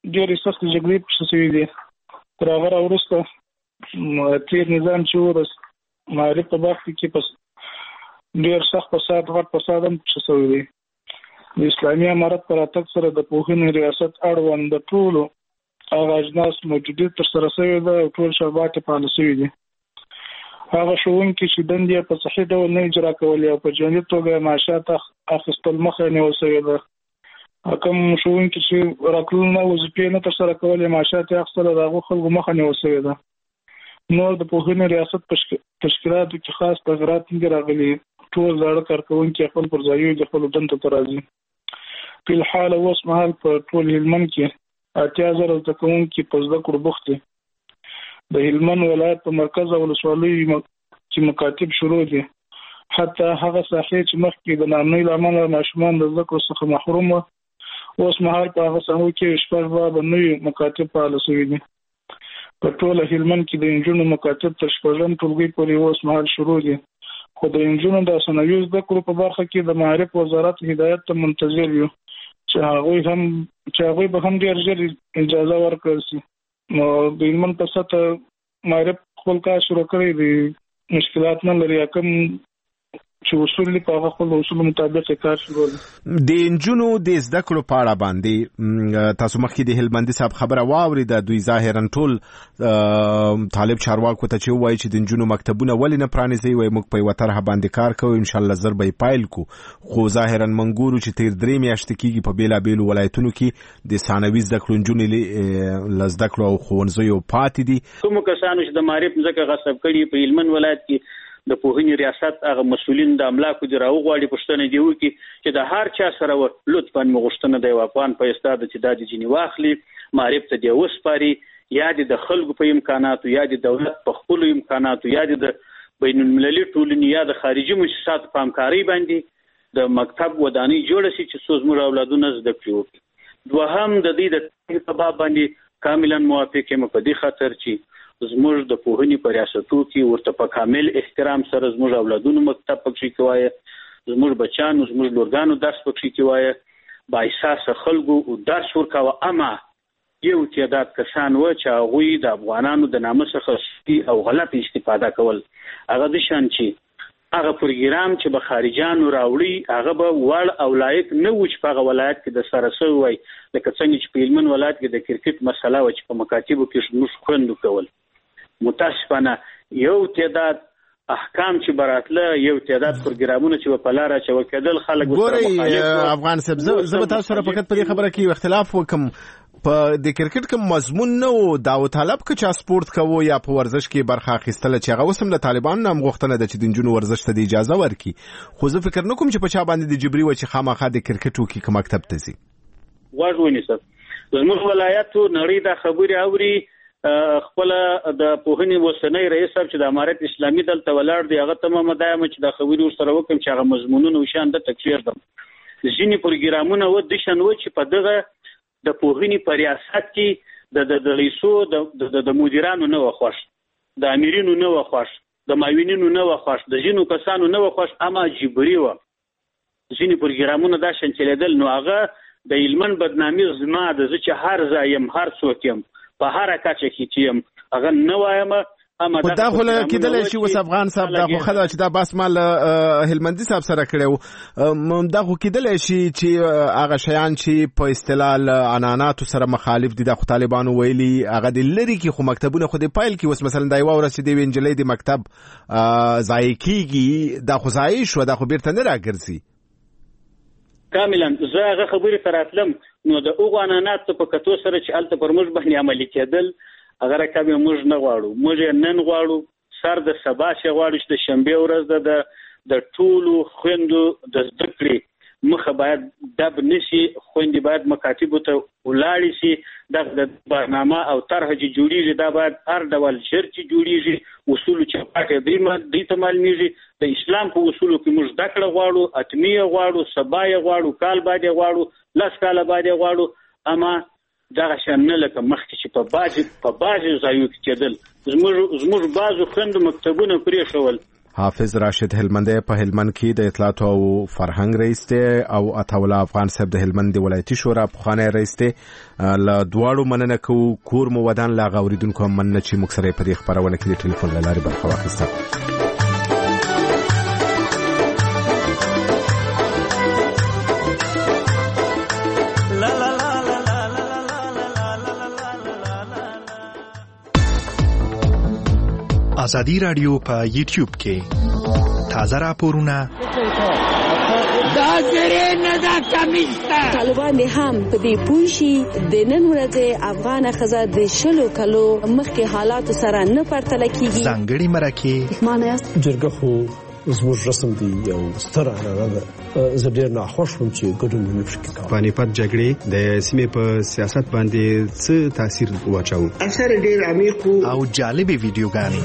ډېرې سختې جګړې پکې شوې دي. تر هغه راوروسته تېر نظام چې و د معارف په برخه کې پس ډېر سخت فساد غټ فساد هم پکې شوی دی. د اسلامي امارت پر راتګ سره د پوهنې ریاست اړوند د ټولو هغه اجناس موجودیت ترسره شوی ده او ټول شربات یې فعال شوي دي. هغه ښوونکي چې دندې په صحیح ډول نه اجرا کولې او په جنجي توګه معاشات اخیستل مخه نیول شوې ده. کوم ښوونکي چې راکړل نه وظیفې نه ترسره کولې معاشات یې اخیستل د هغو خلکو مخه نیول شوې ده. نور د پوهنې ریاست تشکیلاتو کې خاص تغیرات نه راغلي. ټول زاړه کارکوونکي خپل پر ځایونو د خپلو دندو ته راځي. په الحال اوس مهال په ټول هلمند کې 80,000 زده کوونکي په زده کړو بوخت دي. د هلمند ولایت په مرکز او ولسوالیو چې مکاتب شروع دي. حتی هغه ساحې چې مخکې د ناامنۍ له امله ماشومان د زده کړو څخه محروم وو، اوس مهال په هغه ساحو کې شپږ بابه نوي مکاتب فعال شوي دي. په ټول هلمند کې د انجونو مکاتب تر شپږم ټولګي پورې اوس مهال شروع دي. خو د انجونو د ثانوي زده کړو په برخه کې د معارف وزارت هدایت ته منتظر یو چې هغوی به هم ډېر ژر اجازه ورکړل شي. نو د هلمند په سطح معارف خپل کار شروع کړی دی، مشکلات نه لري. کوم چې اصول دي په هغه خپل اصول مطابق کار شروع دي. د انجونو د زده کړو په اړه باندې تاسو مخکې د هلمندي صاحب خبره واورېده. دوی ظاهرا ټول طالب چارواکو ته چې وایي چې د انجونو مکتبونه ولې نه پرانیزي، وایي موږ په یوه طرحه باندې کار کوو، انشاءالله زر به یې پایل کو. خو ظاهرا منګورو چې تیر 3 میاشتې کېږي په بېلابېلو ولایتونو کې د ثانوي زده کړو نجونې له زده کړو او ښوونځیو پاتې دي. کومو کسانو چې د معارف ځکه غصب کړي په هلمند ولایت کې د پوهنې ریاست هغه مسؤلین د املاکو دي راوغواړي، پوښتنه دې وکړي چې د هر چا سره لطفا مې غوښتنه د یو افغان په استاد چې دا د ځینې واخلي، معارف ته دې وسپاري، یا د خلکو په امکاناتو، یا د دولت په خپلو امکاناتو، یا د بین المللي ټولنې، یا د خارجي مؤسساتو په همکارۍ باندې د مکتب ودانۍ جوړه شي چې څو زموږ اولادونه زده کړي وکړي. دوهم د دې د په باب باندې کاملا موافق یم په دې خاطر چې زموږ د پوهنې په ریاستو کې ورته په کامل احترام سره زموږ اولادونو مکتب پکې کوي، زموږ بچانو زموږ لورګانو درس پکې کوي، با احساس خلکو او درس ورکاوه. اما یو تعداد کسان و چې هغوی د افغانانو د نامه څخه او غلط استفاده کول. هغه د شان چې هغه پروګرام چې به خارجانو راوړي هغه به وړ او لایق نه و چې په هغه ولایت کې د سره سوی وای. لکه څنګه چې په هلمند ولایت کې د کرکټ مسله و چې په مکاتبو کې موږ خوندو کول. متاسفانه یو تعداد احکام چې براتله، یو تعداد پروګرامونه چې په لار اچول کېدل، خلک ګوري افغان صاحب زه به تاسو سره فقط په دې خبره کې اختلاف وکم. په د کرکټ کوم مضمون نه و داو طالب که چا سپورت کوو یا په ورزش کې برخه اخیستل چې هغه وسم د طالبانو نام غوښتنه ده چې د نجونو ورزش ته د اجازه ورکړي. خو زه فکر نه کوم چې په چا باندې د جبري و چې خامخا د کرکټ وکړي که مکتب ته ځي. واژ ونیسه زموږ ولایتو نړۍ دا خبرې اوري. خپل د پوهنې وسنۍ رئیس صاحب چې د امارت اسلامي دلته ولاړ دی، هغه تمامه دا چې د خبرې ورسره وکم چې هغه مضمونونه وشان د تکفیر دم ځینې پروګرامونه و د شان و چې په دغه د پوهنې په ریاست کې د رئیسو د مدیرانو نه وخوښ، د امیرینو نه وخوښ، د معاونینو نه وخوښ، د ځینو کسانو نه وخوښ، اما جبري و ځینې پروګرامونه دا شان چلیدل. نو هغه د هلمند بدنامي زما د زه چې هر ځای یم، هر څوک یم، په هر کچه کې چې یم هغه نه وایم. اما دا خو کېدلی شي اوس افغان صاحب دا خو ښه ده چې دا بحث ما له هلمندي صاحب سره کړی و. دا خو کېدلی شي چې هغه شیان چې په اصطلاح له عنعناتو سره مخالف دي، دا خو طالبانو ویلي هغه د لرې کې، خو مکتبونه خو د پایل کې اوس مثلا دا یوه ورځ چې د یوې نجلۍ د مکتب ضایع کېږي، دا خو ضایع شوه، دا خو بیرته نه راګرځي. کاملا زه هغه خبرې ته راتلم. نو د هغو عنعناتو په کتو سره چې هلته پر موږ باندې عملي کېدل هغه رقم موږ نه غواړو. موږ یې نن غواړو، سر د سبا چې غواړو چې د شنبې ورځ ده د ټولو خویندو د زده کړې مخه باید دب نشي، خویندې باید مکاتبو ته ولاړې شي. دغه د برنامه او طرح چې جوړیږي دا باید هر ډول ژر چې جوړیږي، اصولو چې پاکه دوی ته معلومیږي. د اسلام په اصولو کې موږ زده کړه غواړو، اتمیه غواړو، سبا یې غواړو، کال بعد یې غواړو، 10 کاله بعد یې غواړو. اما دغه شان نه لکه مخکې چې په بعضې ځایو کې کېدل. زموږ بعضو خویندو مکتبونه پرېښول، حافظ راشد هلمندی په هلمند کې د اطلاعات او فرهنګ رئیس دی او عطاوالله افغان صاحب د هلمند ولایتي شورا پخوانی رئیس دی. له دواړو مننه کوو. کور مو ودان لا غوریدونکو مننه چې موږ سره په دې خبرونه کې د ټلیفون له لارې برخه واخیسته. ازادي رادیو په یوټیوب کې تازه راپورونه دا زره نه دا کمیستا طالبان هم په دې پوښي د نن ورځې افغان خزه د شلو کلو مخکې حالات سره نه پرتل کیږي. ځانګړي مرکه معنی جرګه خو زموږ رسم دی یو ستر اړه ده. زه ډېر ناخوښ وم چې ګډون ونه شي کوي. پانیپت جګړې د سیمې په سیاست باندې څه تاثیر واچاوه؟ اثر ډېر عمیق او جالب ویډیوګانې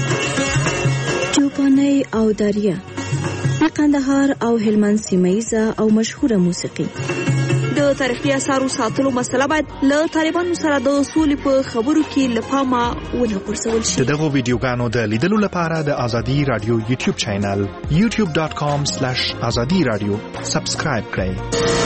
چوپاني او داریا د قندهار او هلمند سیمایزه او مشهوره موسیقي. د تاریخي اثارو ساتلو مسله باید له طالبانو سره د اصول په خبرو کې لپاره ونه غورځول شي. دغه ویډیوګانو د لیدلو لپاره د ازادي رادیو یوټیوب چینل youtube.com/azadi radio سبسکرایب کړئ.